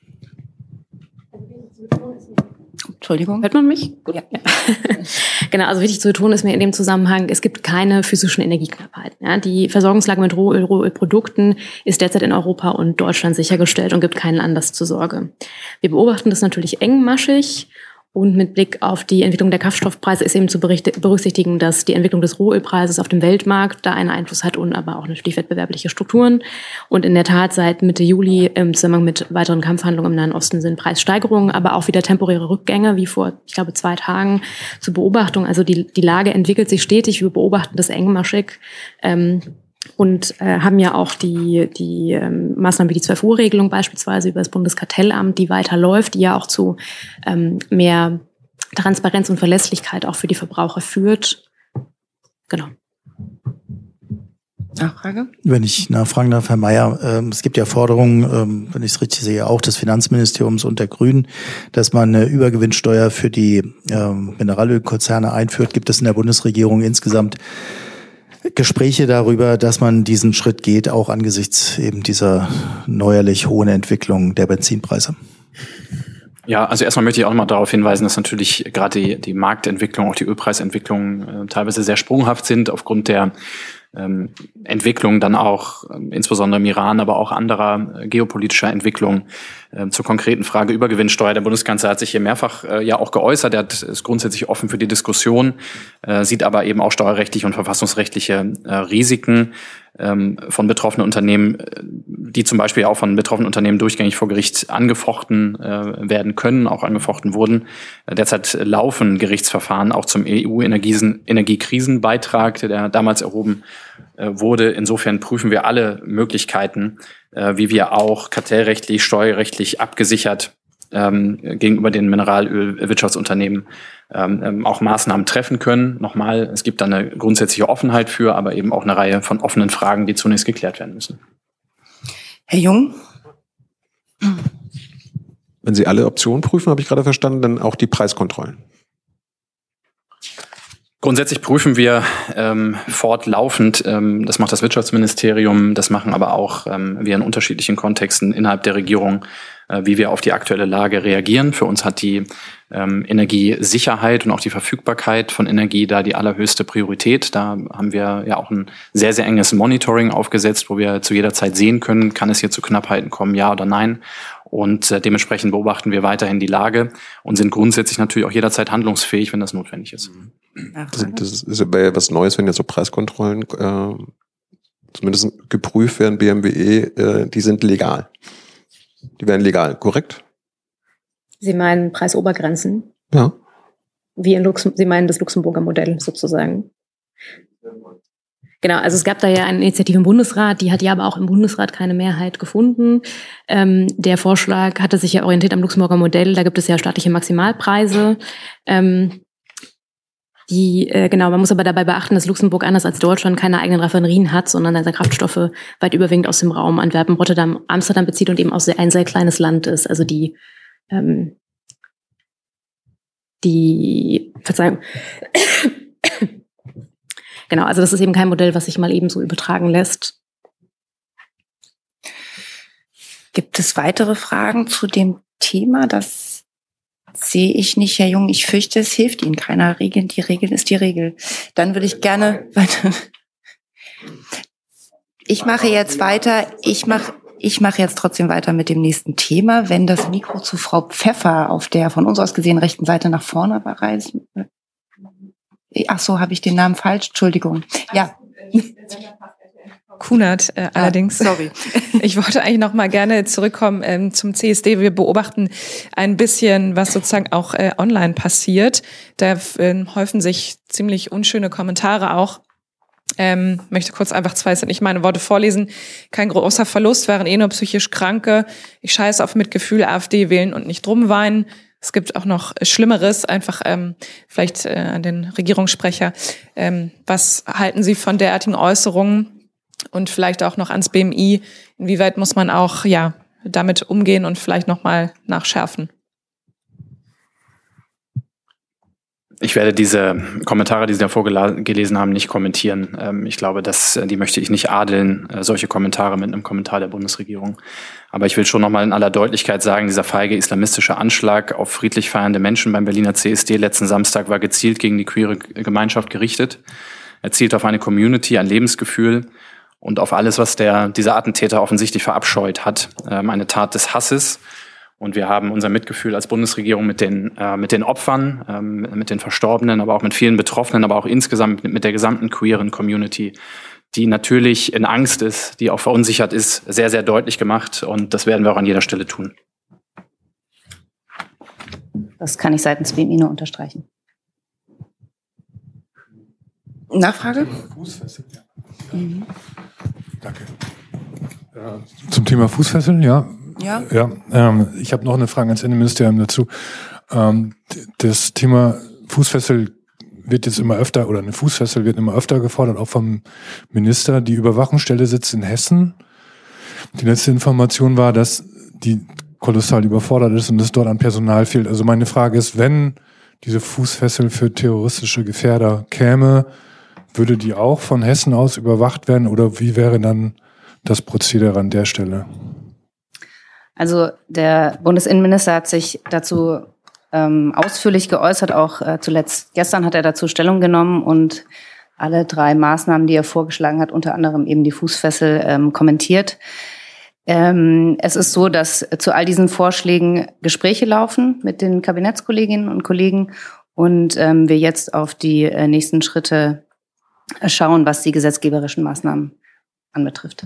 Entschuldigung. Hört man mich? Gut. Ja. Genau, also wichtig zu betonen ist mir in dem Zusammenhang, es gibt keine physischen Energieknappheiten. Ja, die Versorgungslage mit Rohöl, Rohölprodukten ist derzeit in Europa und Deutschland sichergestellt und gibt keinen Anlass zur Sorge. Wir beobachten das natürlich engmaschig. Und mit Blick auf die Entwicklung der Kraftstoffpreise ist eben zu berücksichtigen, dass die Entwicklung des Rohölpreises auf dem Weltmarkt da einen Einfluss hat und aber auch natürlich wettbewerbliche Strukturen. Und in der Tat seit Mitte Juli im Zusammenhang mit weiteren Kampfhandlungen im Nahen Osten sind Preissteigerungen, aber auch wieder temporäre Rückgänge, wie vor, ich glaube, zwei Tagen zur Beobachtung. Also die, die Lage entwickelt sich stetig. Wir beobachten das engmaschig. Ähm, Und äh, haben ja auch die, die ähm, Maßnahmen wie die zwölf-Uhr-Regelung beispielsweise über das Bundeskartellamt, die weiterläuft, die ja auch zu ähm, mehr Transparenz und Verlässlichkeit auch für die Verbraucher führt. Genau. Nachfrage? Wenn ich nachfragen darf, Herr Mayer, ähm, es gibt ja Forderungen, ähm, wenn ich es richtig sehe, auch des Finanzministeriums und der Grünen, dass man eine Übergewinnsteuer für die ähm, Mineralölkonzerne einführt. Gibt es in der Bundesregierung insgesamt Gespräche darüber, dass man diesen Schritt geht, auch angesichts eben dieser neuerlich hohen Entwicklung der Benzinpreise? Ja, also erstmal möchte ich auch nochmal darauf hinweisen, dass natürlich gerade die, die Marktentwicklung, auch die Ölpreisentwicklung äh, teilweise sehr sprunghaft sind aufgrund der ähm, Entwicklung dann auch äh, insbesondere im Iran, aber auch anderer äh, geopolitischer Entwicklung. Äh, zur konkreten Frage Übergewinnsteuer. Der Bundeskanzler hat sich hier mehrfach äh, ja auch geäußert. Er hat, ist grundsätzlich offen für die Diskussion, äh, sieht aber eben auch steuerrechtliche und verfassungsrechtliche äh, Risiken ähm, von betroffenen Unternehmen, die zum Beispiel auch von betroffenen Unternehmen durchgängig vor Gericht angefochten äh, werden können, auch angefochten wurden. Äh, derzeit laufen Gerichtsverfahren auch zum E U-Energiekrisenbeitrag, der damals erhoben äh, wurde. Insofern prüfen wir alle Möglichkeiten, äh, wie wir auch kartellrechtlich, steuerrechtlich abgesichert ähm, gegenüber den Mineralölwirtschaftsunternehmen ähm, ähm, auch Maßnahmen treffen können. Nochmal, es gibt da eine grundsätzliche Offenheit für, aber eben auch eine Reihe von offenen Fragen, die zunächst geklärt werden müssen. Herr Jung? Wenn Sie alle Optionen prüfen, habe ich gerade verstanden, dann auch die Preiskontrollen. Grundsätzlich prüfen wir ähm, fortlaufend, ähm, das macht das Wirtschaftsministerium, das machen aber auch ähm, wir in unterschiedlichen Kontexten innerhalb der Regierung, äh, wie wir auf die aktuelle Lage reagieren. Für uns hat die ähm, Energiesicherheit und auch die Verfügbarkeit von Energie da die allerhöchste Priorität. Da haben wir ja auch ein sehr, sehr enges Monitoring aufgesetzt, wo wir zu jeder Zeit sehen können, kann es hier zu Knappheiten kommen, ja oder nein. Und äh, dementsprechend beobachten wir weiterhin die Lage und sind grundsätzlich natürlich auch jederzeit handlungsfähig, wenn das notwendig ist. Das, das ist ja was Neues, wenn jetzt so Preiskontrollen äh, zumindest geprüft werden, B M W E, äh, die sind legal. Die werden legal, korrekt? Sie meinen Preisobergrenzen? Ja. Wie in Luxem- Sie meinen das Luxemburger Modell sozusagen? Genau, also es gab da ja eine Initiative im Bundesrat, die hat ja aber auch im Bundesrat keine Mehrheit gefunden. Ähm, der Vorschlag hatte sich ja orientiert am Luxemburger Modell, da gibt es ja staatliche Maximalpreise. Ähm, die, äh, genau, man muss aber dabei beachten, dass Luxemburg anders als Deutschland keine eigenen Raffinerien hat, sondern seine Kraftstoffe weit überwiegend aus dem Raum Antwerpen, Rotterdam, Amsterdam bezieht und eben auch sehr, ein sehr kleines Land ist. Also die, ähm, die, Verzeihung, genau, also das ist eben kein Modell, was sich mal eben so übertragen lässt. Gibt es weitere Fragen zu dem Thema? Das sehe ich nicht, Herr Jung. Ich fürchte, es hilft Ihnen keiner. Regeln, die Regel ist die Regel. Dann würde ich gerne weiter. Ich mache jetzt weiter. Ich mache, ich mache jetzt trotzdem weiter mit dem nächsten Thema. Wenn das Mikro zu Frau Pfeffer auf der von uns aus gesehen rechten Seite nach vorne reisen. Ach so, habe ich den Namen falsch? Entschuldigung. Ja. Kunert äh, allerdings. Ah, sorry. Ich wollte eigentlich noch mal gerne zurückkommen ähm, zum C S D. Wir beobachten ein bisschen, was sozusagen auch äh, online passiert. Da äh, häufen sich ziemlich unschöne Kommentare auch. Ähm, möchte kurz einfach zwei, sind nicht meine Worte vorlesen. Kein großer Verlust, wären eh nur psychisch Kranke. Ich scheiße auf Mitgefühl, AfD wählen und nicht drum weinen. Es gibt auch noch Schlimmeres, einfach ähm, vielleicht äh, an den Regierungssprecher. Ähm, was halten Sie von derartigen Äußerungen? Und vielleicht auch noch ans B M I, inwieweit muss man auch ja damit umgehen und vielleicht nochmal nachschärfen? Ich werde diese Kommentare, die Sie da vorgelesen haben, nicht kommentieren. Ich glaube, dass, die möchte ich nicht adeln, solche Kommentare mit einem Kommentar der Bundesregierung. Aber ich will schon nochmal in aller Deutlichkeit sagen, dieser feige islamistische Anschlag auf friedlich feiernde Menschen beim Berliner C S D letzten Samstag war gezielt gegen die queere Gemeinschaft gerichtet. Er zielt auf eine Community, ein Lebensgefühl und auf alles, was der dieser Attentäter offensichtlich verabscheut hat, ähm, eine Tat des Hasses. Und wir haben unser Mitgefühl als Bundesregierung mit den äh, mit den Opfern, ähm, mit den Verstorbenen, aber auch mit vielen Betroffenen, aber auch insgesamt mit, mit der gesamten queeren Community, die natürlich in Angst ist, die auch verunsichert ist, sehr, sehr deutlich gemacht. Und das werden wir auch an jeder Stelle tun. Das kann ich seitens B M I nur unterstreichen. Nachfrage? Mhm. Danke. Ja, zum Thema Fußfesseln, ja. Ja. ja ähm, ich habe noch eine Frage ans Innenministerium dazu. Ähm, das Thema Fußfessel wird jetzt immer öfter, oder eine Fußfessel wird immer öfter gefordert, auch vom Minister. Die Überwachungsstelle sitzt in Hessen. Die letzte Information war, dass die kolossal überfordert ist und es dort an Personal fehlt. Also meine Frage ist, wenn diese Fußfessel für terroristische Gefährder käme, würde die auch von Hessen aus überwacht werden oder wie wäre dann das Prozedere an der Stelle? Also der Bundesinnenminister hat sich dazu ähm, ausführlich geäußert, auch äh, zuletzt gestern hat er dazu Stellung genommen und alle drei Maßnahmen, die er vorgeschlagen hat, unter anderem eben die Fußfessel, ähm, kommentiert. Ähm, es ist so, dass zu all diesen Vorschlägen Gespräche laufen mit den Kabinettskolleginnen und Kollegen und ähm, wir jetzt auf die äh, nächsten Schritte schauen, was die gesetzgeberischen Maßnahmen anbetrifft.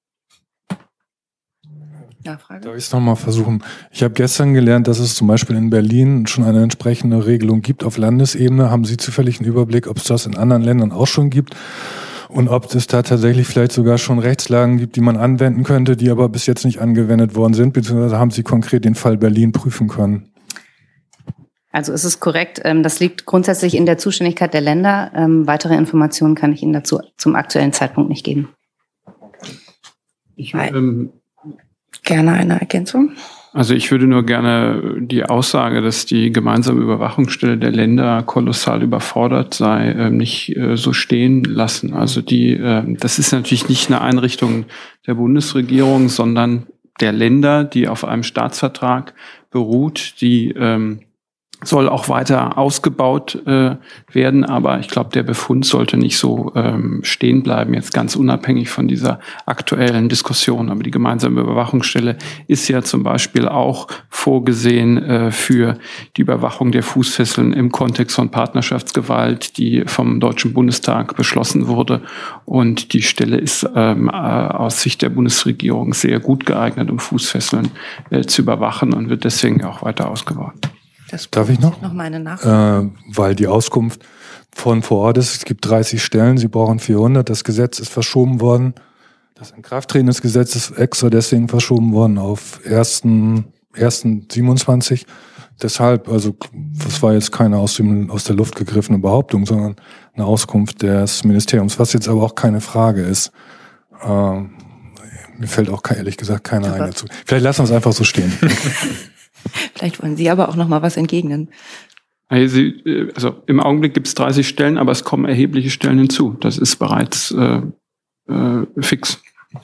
Nachfrage? Darf ich es nochmal versuchen? Ich habe gestern gelernt, dass es zum Beispiel in Berlin schon eine entsprechende Regelung gibt auf Landesebene. Haben Sie zufällig einen Überblick, ob es das in anderen Ländern auch schon gibt? Und ob es da tatsächlich vielleicht sogar schon Rechtslagen gibt, die man anwenden könnte, die aber bis jetzt nicht angewendet worden sind, beziehungsweise haben Sie konkret den Fall Berlin prüfen können? Also es ist korrekt, das liegt grundsätzlich in der Zuständigkeit der Länder. Weitere Informationen kann ich Ihnen dazu zum aktuellen Zeitpunkt nicht geben. Ich, ähm, gerne eine Ergänzung. Also ich würde nur gerne die Aussage, dass die gemeinsame Überwachungsstelle der Länder kolossal überfordert sei, äh, nicht äh, so stehen lassen. Also die, äh, das ist natürlich nicht eine Einrichtung der Bundesregierung, sondern der Länder, die auf einem Staatsvertrag beruht, die ähm, soll auch weiter ausgebaut äh, werden, aber ich glaube, der Befund sollte nicht so ähm, stehen bleiben, jetzt ganz unabhängig von dieser aktuellen Diskussion. Aber die gemeinsame Überwachungsstelle ist ja zum Beispiel auch vorgesehen äh, für die Überwachung der Fußfesseln im Kontext von Partnerschaftsgewalt, die vom Deutschen Bundestag beschlossen wurde. Und die Stelle ist ähm, äh, aus Sicht der Bundesregierung sehr gut geeignet, um Fußfesseln äh, zu überwachen und wird deswegen auch weiter ausgebaut. Das Darf ich noch? noch mal eine Nachfrage. Äh, weil die Auskunft von vor Ort ist, es gibt dreißig Stellen, Sie brauchen vierhundert, das Gesetz ist verschoben worden, das Inkrafttreten des Gesetzes ist extra deswegen verschoben worden auf ersten siebenundzwanzig. Deshalb, also das war jetzt keine aus, dem, aus der Luft gegriffene Behauptung, sondern eine Auskunft des Ministeriums, was jetzt aber auch keine Frage ist. Äh, mir fällt auch ehrlich gesagt keiner ein dazu. Vielleicht lassen wir es einfach so stehen. Vielleicht wollen Sie aber auch noch mal was entgegnen. Also im Augenblick gibt es dreißig Stellen, aber es kommen erhebliche Stellen hinzu. Das ist bereits äh, äh, fix.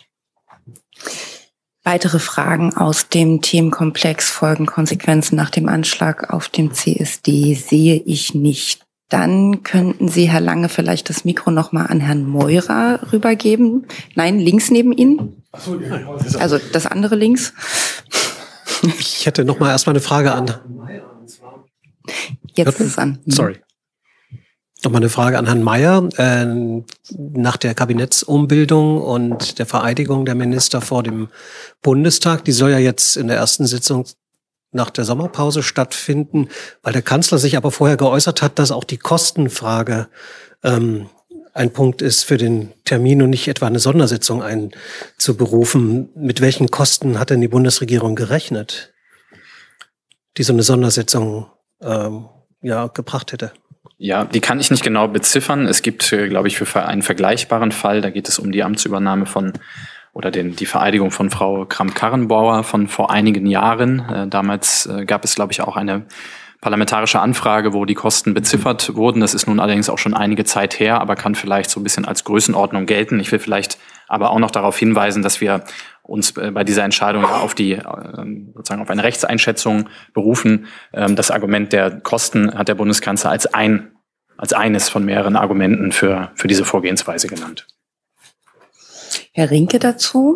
Weitere Fragen aus dem Themenkomplex Folgen, Konsequenzen nach dem Anschlag auf dem C S D sehe ich nicht. Dann könnten Sie, Herr Lange, vielleicht das Mikro noch mal an Herrn Meurer rübergeben. Nein, links neben Ihnen. Ach so, ja, also das andere links. Ich hätte noch mal erstmal eine Frage an. Jetzt ist es an. Sorry. Noch mal eine Frage an Herrn Mayer. Äh, nach der Kabinettsumbildung und der Vereidigung der Minister vor dem Bundestag, die soll ja jetzt in der ersten Sitzung nach der Sommerpause stattfinden, weil der Kanzler sich aber vorher geäußert hat, dass auch die Kostenfrage ähm, ein Punkt ist für den Termin und nicht etwa eine Sondersitzung einzuberufen. Mit welchen Kosten hat denn die Bundesregierung gerechnet, die so eine Sondersitzung ähm, ja, gebracht hätte? Ja, die kann ich nicht genau beziffern. Es gibt, glaube ich, für einen vergleichbaren Fall, da geht es um die Amtsübernahme von oder den, die Vereidigung von Frau Kramp-Karrenbauer von vor einigen Jahren. Äh, damals äh, gab es, glaube ich, auch eine parlamentarische Anfrage, wo die Kosten beziffert wurden. Das ist nun allerdings auch schon einige Zeit her, aber kann vielleicht so ein bisschen als Größenordnung gelten. Ich will vielleicht aber auch noch darauf hinweisen, dass wir uns bei dieser Entscheidung auf die sozusagen auf eine Rechtseinschätzung berufen. Das Argument der Kosten hat der Bundeskanzler als ein als eines von mehreren Argumenten für für diese Vorgehensweise genannt. Herr Rinke dazu?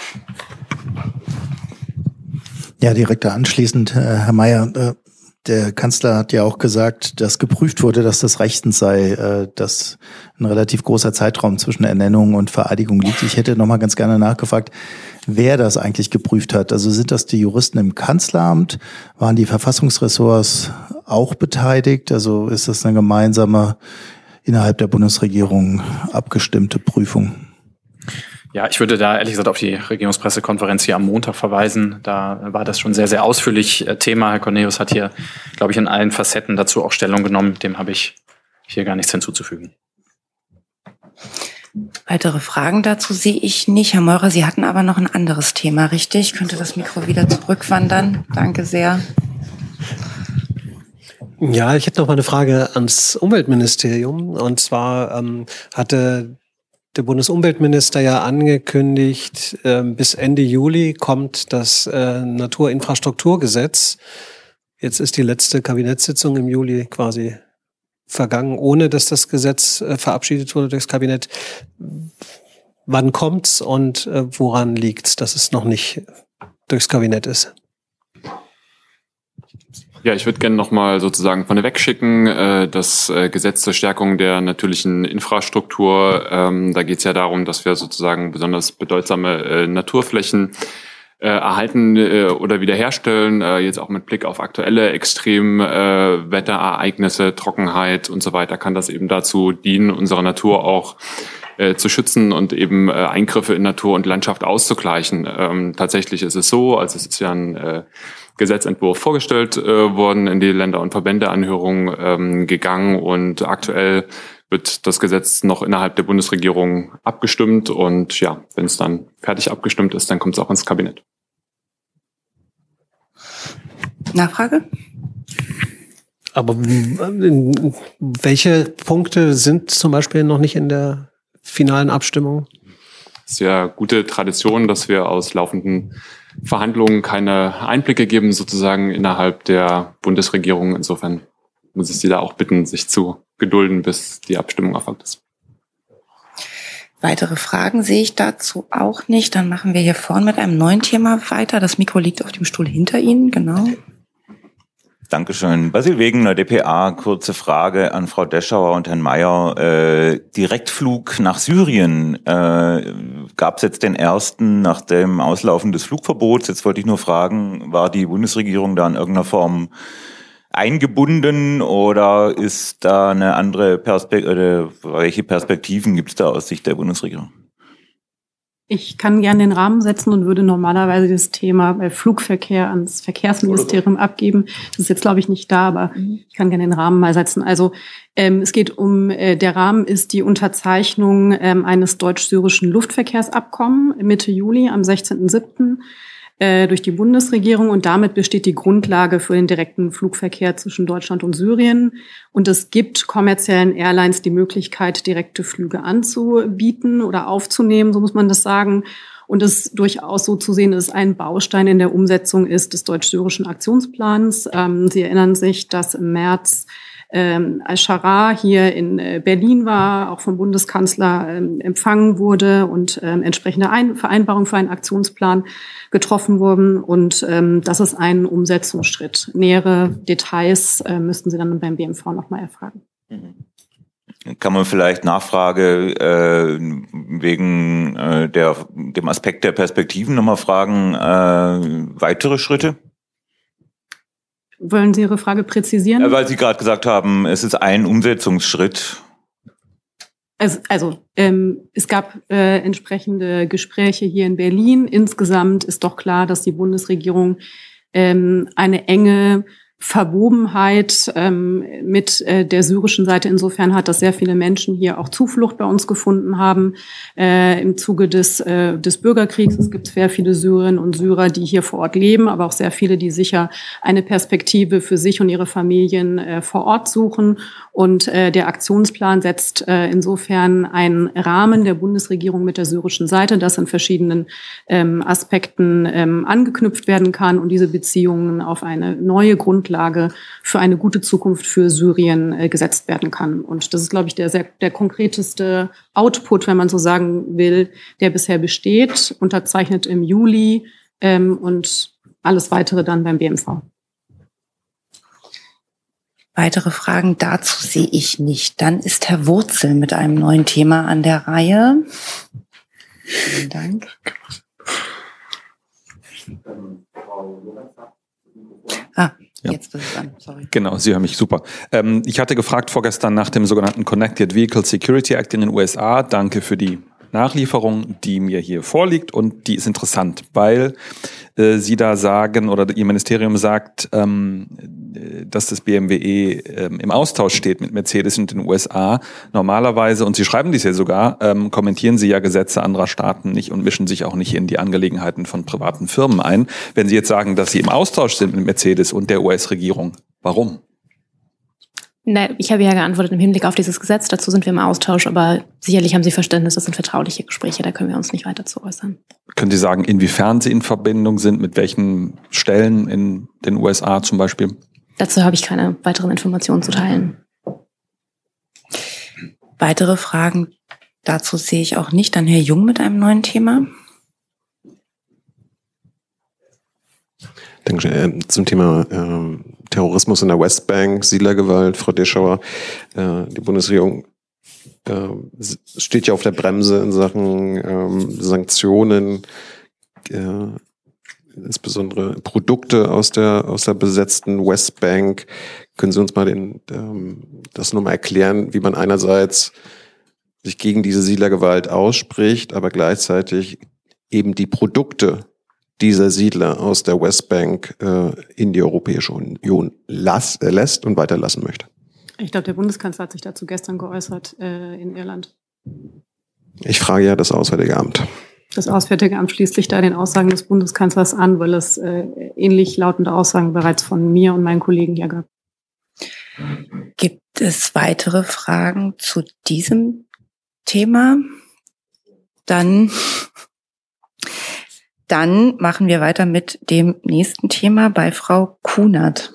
Ja, direkt da anschließend, Herr Mayer. Der Kanzler hat ja auch gesagt, dass geprüft wurde, dass das rechtens sei, dass ein relativ großer Zeitraum zwischen Ernennung und Vereidigung liegt. Ich hätte noch mal ganz gerne nachgefragt, wer das eigentlich geprüft hat. Also sind das die Juristen im Kanzleramt? Waren die Verfassungsressorts auch beteiligt? Also ist das eine gemeinsame, innerhalb der Bundesregierung abgestimmte Prüfung? Ja, ich würde da ehrlich gesagt auf die Regierungspressekonferenz hier am Montag verweisen. Da war das schon sehr, sehr ausführlich Thema. Herr Cornelius hat hier, glaube ich, in allen Facetten dazu auch Stellung genommen. Dem habe ich hier gar nichts hinzuzufügen. Weitere Fragen dazu sehe ich nicht. Herr Meurer, Sie hatten aber noch ein anderes Thema, richtig? Könnte das Mikro wieder zurückwandern? Danke sehr. Ja, ich hätte noch mal eine Frage ans Umweltministerium. Und zwar ähm, hatte der Bundesumweltminister ja angekündigt, äh, bis Ende Juli kommt das äh, Naturinfrastrukturgesetz. Jetzt ist die letzte Kabinettssitzung im Juli quasi vergangen, ohne dass das Gesetz äh, verabschiedet wurde durchs Kabinett. Wann kommt's und äh, woran liegt's, dass es noch nicht durchs Kabinett ist? Ja, ich würde gerne nochmal sozusagen vorneweg schicken, äh, das äh, Gesetz zur Stärkung der natürlichen Infrastruktur. Ähm, da geht es ja darum, dass wir sozusagen besonders bedeutsame äh, Naturflächen äh, erhalten äh, oder wiederherstellen, äh, jetzt auch mit Blick auf aktuelle Extremwetterereignisse, äh, Trockenheit und so weiter, kann das eben dazu dienen, unsere Natur auch äh, zu schützen und eben äh, Eingriffe in Natur und Landschaft auszugleichen. Ähm, tatsächlich ist es so, also es ist ja ein äh, Gesetzentwurf vorgestellt äh, worden, in die Länder- und Verbändeanhörung ähm, gegangen und aktuell wird das Gesetz noch innerhalb der Bundesregierung abgestimmt und ja, wenn es dann fertig abgestimmt ist, dann kommt es auch ins Kabinett. Nachfrage? Aber welche Punkte sind zum Beispiel noch nicht in der finalen Abstimmung? Sehr gute Tradition, dass wir aus laufenden Verhandlungen keine Einblicke geben, sozusagen innerhalb der Bundesregierung. Insofern muss ich Sie da auch bitten, sich zu gedulden, bis die Abstimmung erfolgt ist. Weitere Fragen sehe ich dazu auch nicht. Dann machen wir hier vorne mit einem neuen Thema weiter. Das Mikro liegt auf dem Stuhl hinter Ihnen, genau. Dankeschön. Basil Wegener, D P A. Kurze Frage an Frau Deschauer und Herrn Mayer. Äh, Direktflug nach Syrien. Äh, Gab es jetzt den ersten nach dem Auslaufen des Flugverbots? Jetzt wollte ich nur fragen, war die Bundesregierung da in irgendeiner Form eingebunden oder ist da eine andere Perspektive, welche Perspektiven gibt es da aus Sicht der Bundesregierung? Ich kann gerne den Rahmen setzen und würde normalerweise das Thema Flugverkehr ans Verkehrsministerium abgeben. Das ist jetzt, glaube ich, nicht da, aber ich kann gerne den Rahmen mal setzen. Also ähm, es geht um, äh, der Rahmen ist die Unterzeichnung ähm, eines deutsch-syrischen Luftverkehrsabkommens Mitte Juli am sechzehnten siebten äh, durch die Bundesregierung und damit besteht die Grundlage für den direkten Flugverkehr zwischen Deutschland und Syrien. Und es gibt kommerziellen Airlines die Möglichkeit, direkte Flüge anzubieten oder aufzunehmen, so muss man das sagen. Und es durchaus so zu sehen, dass es ein Baustein in der Umsetzung ist des deutsch-syrischen Aktionsplans. Ähm, Sie erinnern sich, dass im März ähm, Al-Sharaa hier in äh, Berlin war, auch vom Bundeskanzler ähm, empfangen wurde und ähm, entsprechende Ein- Vereinbarungen für einen Aktionsplan getroffen wurden. Und ähm, das ist ein Umsetzungsschritt. Nähere Details äh, müssten Sie dann beim B M V nochmal erfragen. Kann man vielleicht Nachfrage äh, wegen äh, der, dem Aspekt der Perspektiven nochmal fragen, äh, weitere Schritte? Wollen Sie Ihre Frage präzisieren? Ja, weil Sie gerade gesagt haben, es ist ein Umsetzungsschritt. Also, also ähm, es gab äh, entsprechende Gespräche hier in Berlin. Insgesamt ist doch klar, dass die Bundesregierung ähm, eine enge Verwobenheit ähm, mit äh, der syrischen Seite insofern hat, dass sehr viele Menschen hier auch Zuflucht bei uns gefunden haben äh, im Zuge des, äh, des Bürgerkriegs. Es gibt sehr viele Syrerinnen und Syrer, die hier vor Ort leben, aber auch sehr viele, die sicher eine Perspektive für sich und ihre Familien äh, vor Ort suchen. Und äh, der Aktionsplan setzt äh, insofern einen Rahmen der Bundesregierung mit der syrischen Seite, das in verschiedenen ähm, Aspekten ähm, angeknüpft werden kann und diese Beziehungen auf eine neue Grundlage für eine gute Zukunft für Syrien äh, gesetzt werden kann. Und das ist, glaube ich, der, sehr, der konkreteste Output, wenn man so sagen will, der bisher besteht, unterzeichnet im Juli ähm, und alles Weitere dann beim B M V. Weitere Fragen dazu sehe ich nicht. Dann ist Herr Wurzel mit einem neuen Thema an der Reihe. Vielen Dank. Ah, jetzt ist es an, sorry. Genau, Sie hören mich super. Ähm, ich hatte gefragt vorgestern nach dem sogenannten Connected Vehicle Security Act in den U S A. Danke für die Nachlieferung, die mir hier vorliegt und die ist interessant, weil äh, Sie da sagen oder Ihr Ministerium sagt, ähm, dass das B M W ähm, im Austausch steht mit Mercedes und den U S A. Normalerweise, und Sie schreiben dies ja sogar, ähm, kommentieren Sie ja Gesetze anderer Staaten nicht und mischen sich auch nicht in die Angelegenheiten von privaten Firmen ein. Wenn Sie jetzt sagen, dass Sie im Austausch sind mit Mercedes und der U S-Regierung, warum? Na, ich habe ja geantwortet im Hinblick auf dieses Gesetz, dazu sind wir im Austausch, aber sicherlich haben Sie Verständnis, das sind vertrauliche Gespräche, da können wir uns nicht weiter zu äußern. Können Sie sagen, inwiefern Sie in Verbindung sind, mit welchen Stellen in den U S A zum Beispiel? Dazu habe ich keine weiteren Informationen zu teilen. Weitere Fragen dazu sehe ich auch nicht. Dann Herr Jung mit einem neuen Thema. Dankeschön. Zum Thema äh, Terrorismus in der Westbank, Siedlergewalt, Frau Deschauer, äh, die Bundesregierung äh, steht ja auf der Bremse in Sachen ähm, Sanktionen, äh, insbesondere Produkte aus der aus der besetzten Westbank. Können Sie uns mal den, ähm, das nochmal erklären, wie man einerseits sich gegen diese Siedlergewalt ausspricht, aber gleichzeitig eben die Produkte dieser Siedler aus der Westbank äh, in die Europäische Union las, äh, lässt und weiterlassen möchte? Ich glaube, der Bundeskanzler hat sich dazu gestern geäußert äh, in Irland. Ich frage ja das Auswärtige Amt. Das Auswärtige Amt schließt sich da den Aussagen des Bundeskanzlers an, weil es äh, ähnlich lautende Aussagen bereits von mir und meinen Kollegen ja gab. Gibt es weitere Fragen zu diesem Thema? Dann, dann machen wir weiter mit dem nächsten Thema bei Frau Kunert.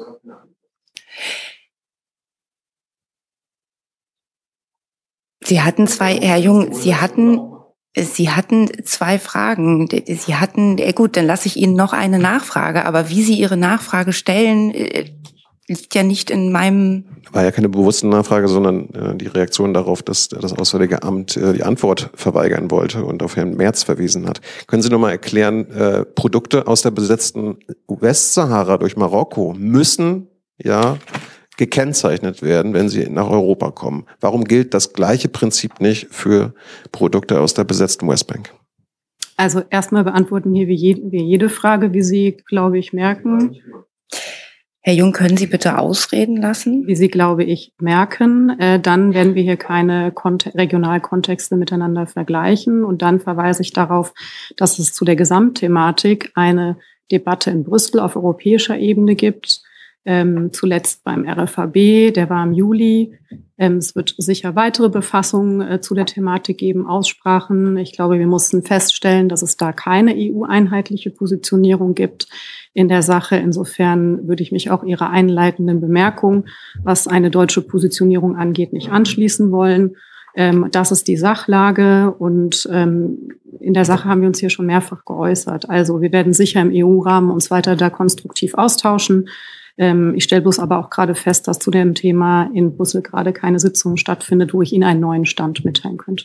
Sie hatten zwei, Herr Jung, Sie hatten Sie hatten zwei Fragen. Sie hatten, ja gut, dann lasse ich Ihnen noch eine Nachfrage. Aber wie Sie Ihre Nachfrage stellen, liegt ja nicht in meinem... War ja keine bewusste Nachfrage, sondern äh, die Reaktion darauf, dass das Auswärtige Amt äh, die Antwort verweigern wollte und auf Herrn Merz verwiesen hat. Können Sie noch mal erklären, äh, Produkte aus der besetzten Westsahara durch Marokko müssen ja gekennzeichnet werden, wenn sie nach Europa kommen. Warum gilt das gleiche Prinzip nicht für Produkte aus der besetzten Westbank? Also erstmal beantworten hier wir jede Frage, wie Sie, glaube ich, merken. Herr Jung, können Sie bitte ausreden lassen? Wie Sie, glaube ich, merken, äh, dann werden wir hier keine Kont- Regionalkontexte miteinander vergleichen. Und dann verweise ich darauf, dass es zu der Gesamtthematik eine Debatte in Brüssel auf europäischer Ebene gibt. Ähm, zuletzt beim R F H B, der war im Juli. Ähm, es wird sicher weitere Befassungen äh, zu der Thematik geben, Aussprachen. Ich glaube, wir mussten feststellen, dass es da keine E U-einheitliche Positionierung gibt in der Sache. Insofern würde ich mich auch Ihrer einleitenden Bemerkung, was eine deutsche Positionierung angeht, nicht anschließen wollen. Ähm, das ist die Sachlage und ähm, in der Sache haben wir uns hier schon mehrfach geäußert. Also wir werden sicher im E U-Rahmen uns weiter da konstruktiv austauschen. Ich stelle bloß aber auch gerade fest, dass zu dem Thema in Brüssel gerade keine Sitzung stattfindet, wo ich Ihnen einen neuen Stand mitteilen könnte.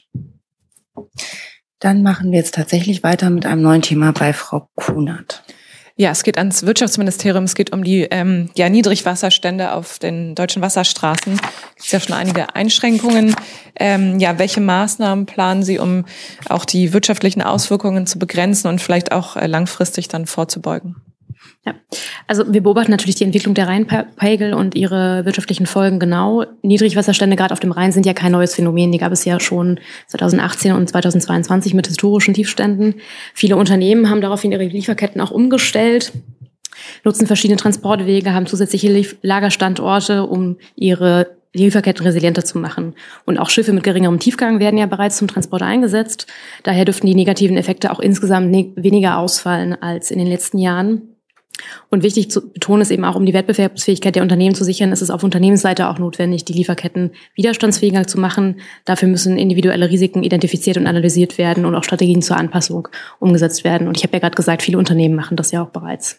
Dann machen wir jetzt tatsächlich weiter mit einem neuen Thema bei Frau Kunert. Ja, es geht ans Wirtschaftsministerium. Es geht um die ähm, ja, Niedrigwasserstände auf den deutschen Wasserstraßen. Es gibt ja schon einige Einschränkungen. Ähm, ja, welche Maßnahmen planen Sie, um auch die wirtschaftlichen Auswirkungen zu begrenzen und vielleicht auch äh, langfristig dann vorzubeugen? Ja, also wir beobachten natürlich die Entwicklung der Rheinpegel und ihre wirtschaftlichen Folgen genau. Niedrigwasserstände gerade auf dem Rhein sind ja kein neues Phänomen. Die gab es ja schon zweitausendachtzehn und zweitausendzweiundzwanzig mit historischen Tiefständen. Viele Unternehmen haben daraufhin ihre Lieferketten auch umgestellt, nutzen verschiedene Transportwege, haben zusätzliche Lagerstandorte, um ihre Lieferketten resilienter zu machen. Und auch Schiffe mit geringerem Tiefgang werden ja bereits zum Transport eingesetzt. Daher dürften die negativen Effekte auch insgesamt ne- weniger ausfallen als in den letzten Jahren. Und wichtig zu betonen ist eben auch, um die Wettbewerbsfähigkeit der Unternehmen zu sichern, ist es auf Unternehmensseite auch notwendig, die Lieferketten widerstandsfähiger zu machen. Dafür müssen individuelle Risiken identifiziert und analysiert werden und auch Strategien zur Anpassung umgesetzt werden. Und ich habe ja gerade gesagt, viele Unternehmen machen das ja auch bereits.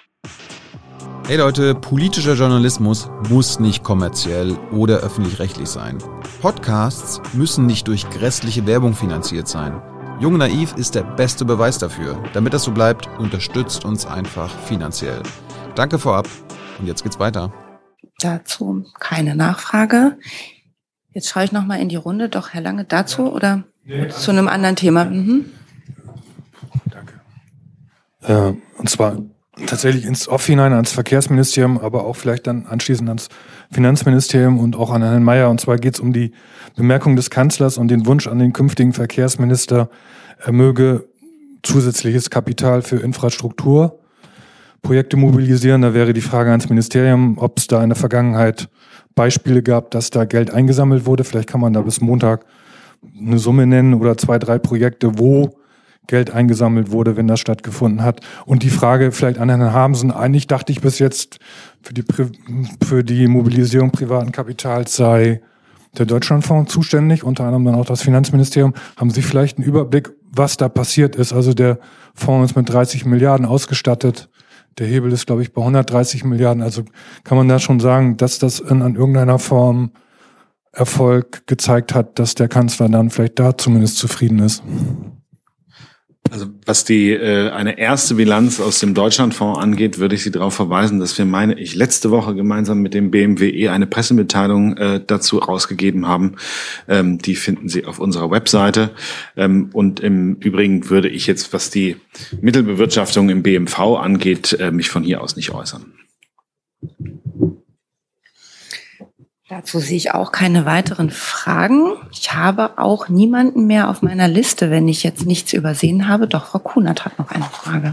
Hey Leute, politischer Journalismus muss nicht kommerziell oder öffentlich-rechtlich sein. Podcasts müssen nicht durch grässliche Werbung finanziert sein. Jung und Naiv ist der beste Beweis dafür. Damit das so bleibt, unterstützt uns einfach finanziell. Danke vorab und jetzt geht's weiter. Dazu keine Nachfrage. Jetzt schaue ich nochmal in die Runde. Doch, Herr Lange, dazu oder? Nee. Zu einem anderen Thema. Mhm. Danke. Äh, und zwar tatsächlich ins Off hinein ans Verkehrsministerium, aber auch vielleicht dann anschließend ans Finanzministerium und auch an Herrn Mayer. Und zwar geht es um die Bemerkung des Kanzlers und den Wunsch an den künftigen Verkehrsminister, er möge zusätzliches Kapital für Infrastrukturprojekte mobilisieren. Da wäre die Frage ans Ministerium, ob es da in der Vergangenheit Beispiele gab, dass da Geld eingesammelt wurde. Vielleicht kann man da bis Montag eine Summe nennen oder zwei, drei Projekte, wo Geld eingesammelt wurde, wenn das stattgefunden hat. Und die Frage vielleicht an Herrn Hamsen. Eigentlich dachte ich bis jetzt, für die, für die Mobilisierung privaten Kapitals sei der Deutschlandfonds zuständig, unter anderem dann auch das Finanzministerium. Haben Sie vielleicht einen Überblick, was da passiert ist? Also der Fonds ist mit dreißig Milliarden ausgestattet. Der Hebel ist, glaube ich, bei hundertdreißig Milliarden. Also kann man da schon sagen, dass das in, an irgendeiner Form Erfolg gezeigt hat, dass der Kanzler dann vielleicht da zumindest zufrieden ist? Also was die äh, eine erste Bilanz aus dem Deutschlandfonds angeht, würde ich Sie darauf verweisen, dass wir, meine ich, letzte Woche gemeinsam mit dem B M W E eine Pressemitteilung äh, dazu rausgegeben haben. Ähm, die finden Sie auf unserer Webseite. Ähm, und im Übrigen würde ich jetzt, was die Mittelbewirtschaftung im B M V angeht, äh, mich von hier aus nicht äußern. Dazu sehe ich auch keine weiteren Fragen. Ich habe auch niemanden mehr auf meiner Liste, wenn ich jetzt nichts übersehen habe. Doch, Frau Kunert hat noch eine Frage.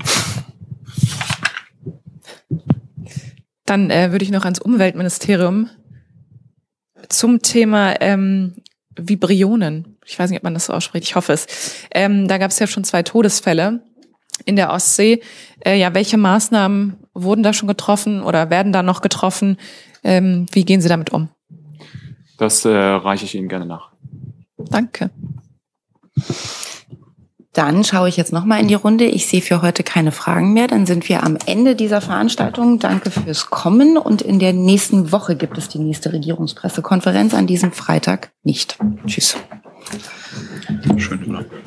Dann äh, würde ich noch ans Umweltministerium zum Thema ähm, Vibrionen. Ich weiß nicht, ob man das so ausspricht. Ich hoffe es. Ähm, da gab es ja schon zwei Todesfälle in der Ostsee. Äh, ja, welche Maßnahmen wurden da schon getroffen oder werden da noch getroffen? Ähm, wie gehen Sie damit um? Das äh, reiche ich Ihnen gerne nach. Danke. Dann schaue ich jetzt nochmal in die Runde. Ich sehe für heute keine Fragen mehr. Dann sind wir am Ende dieser Veranstaltung. Danke fürs Kommen. Und in der nächsten Woche gibt es die nächste Regierungspressekonferenz. An diesem Freitag nicht. Tschüss. Schön, oder?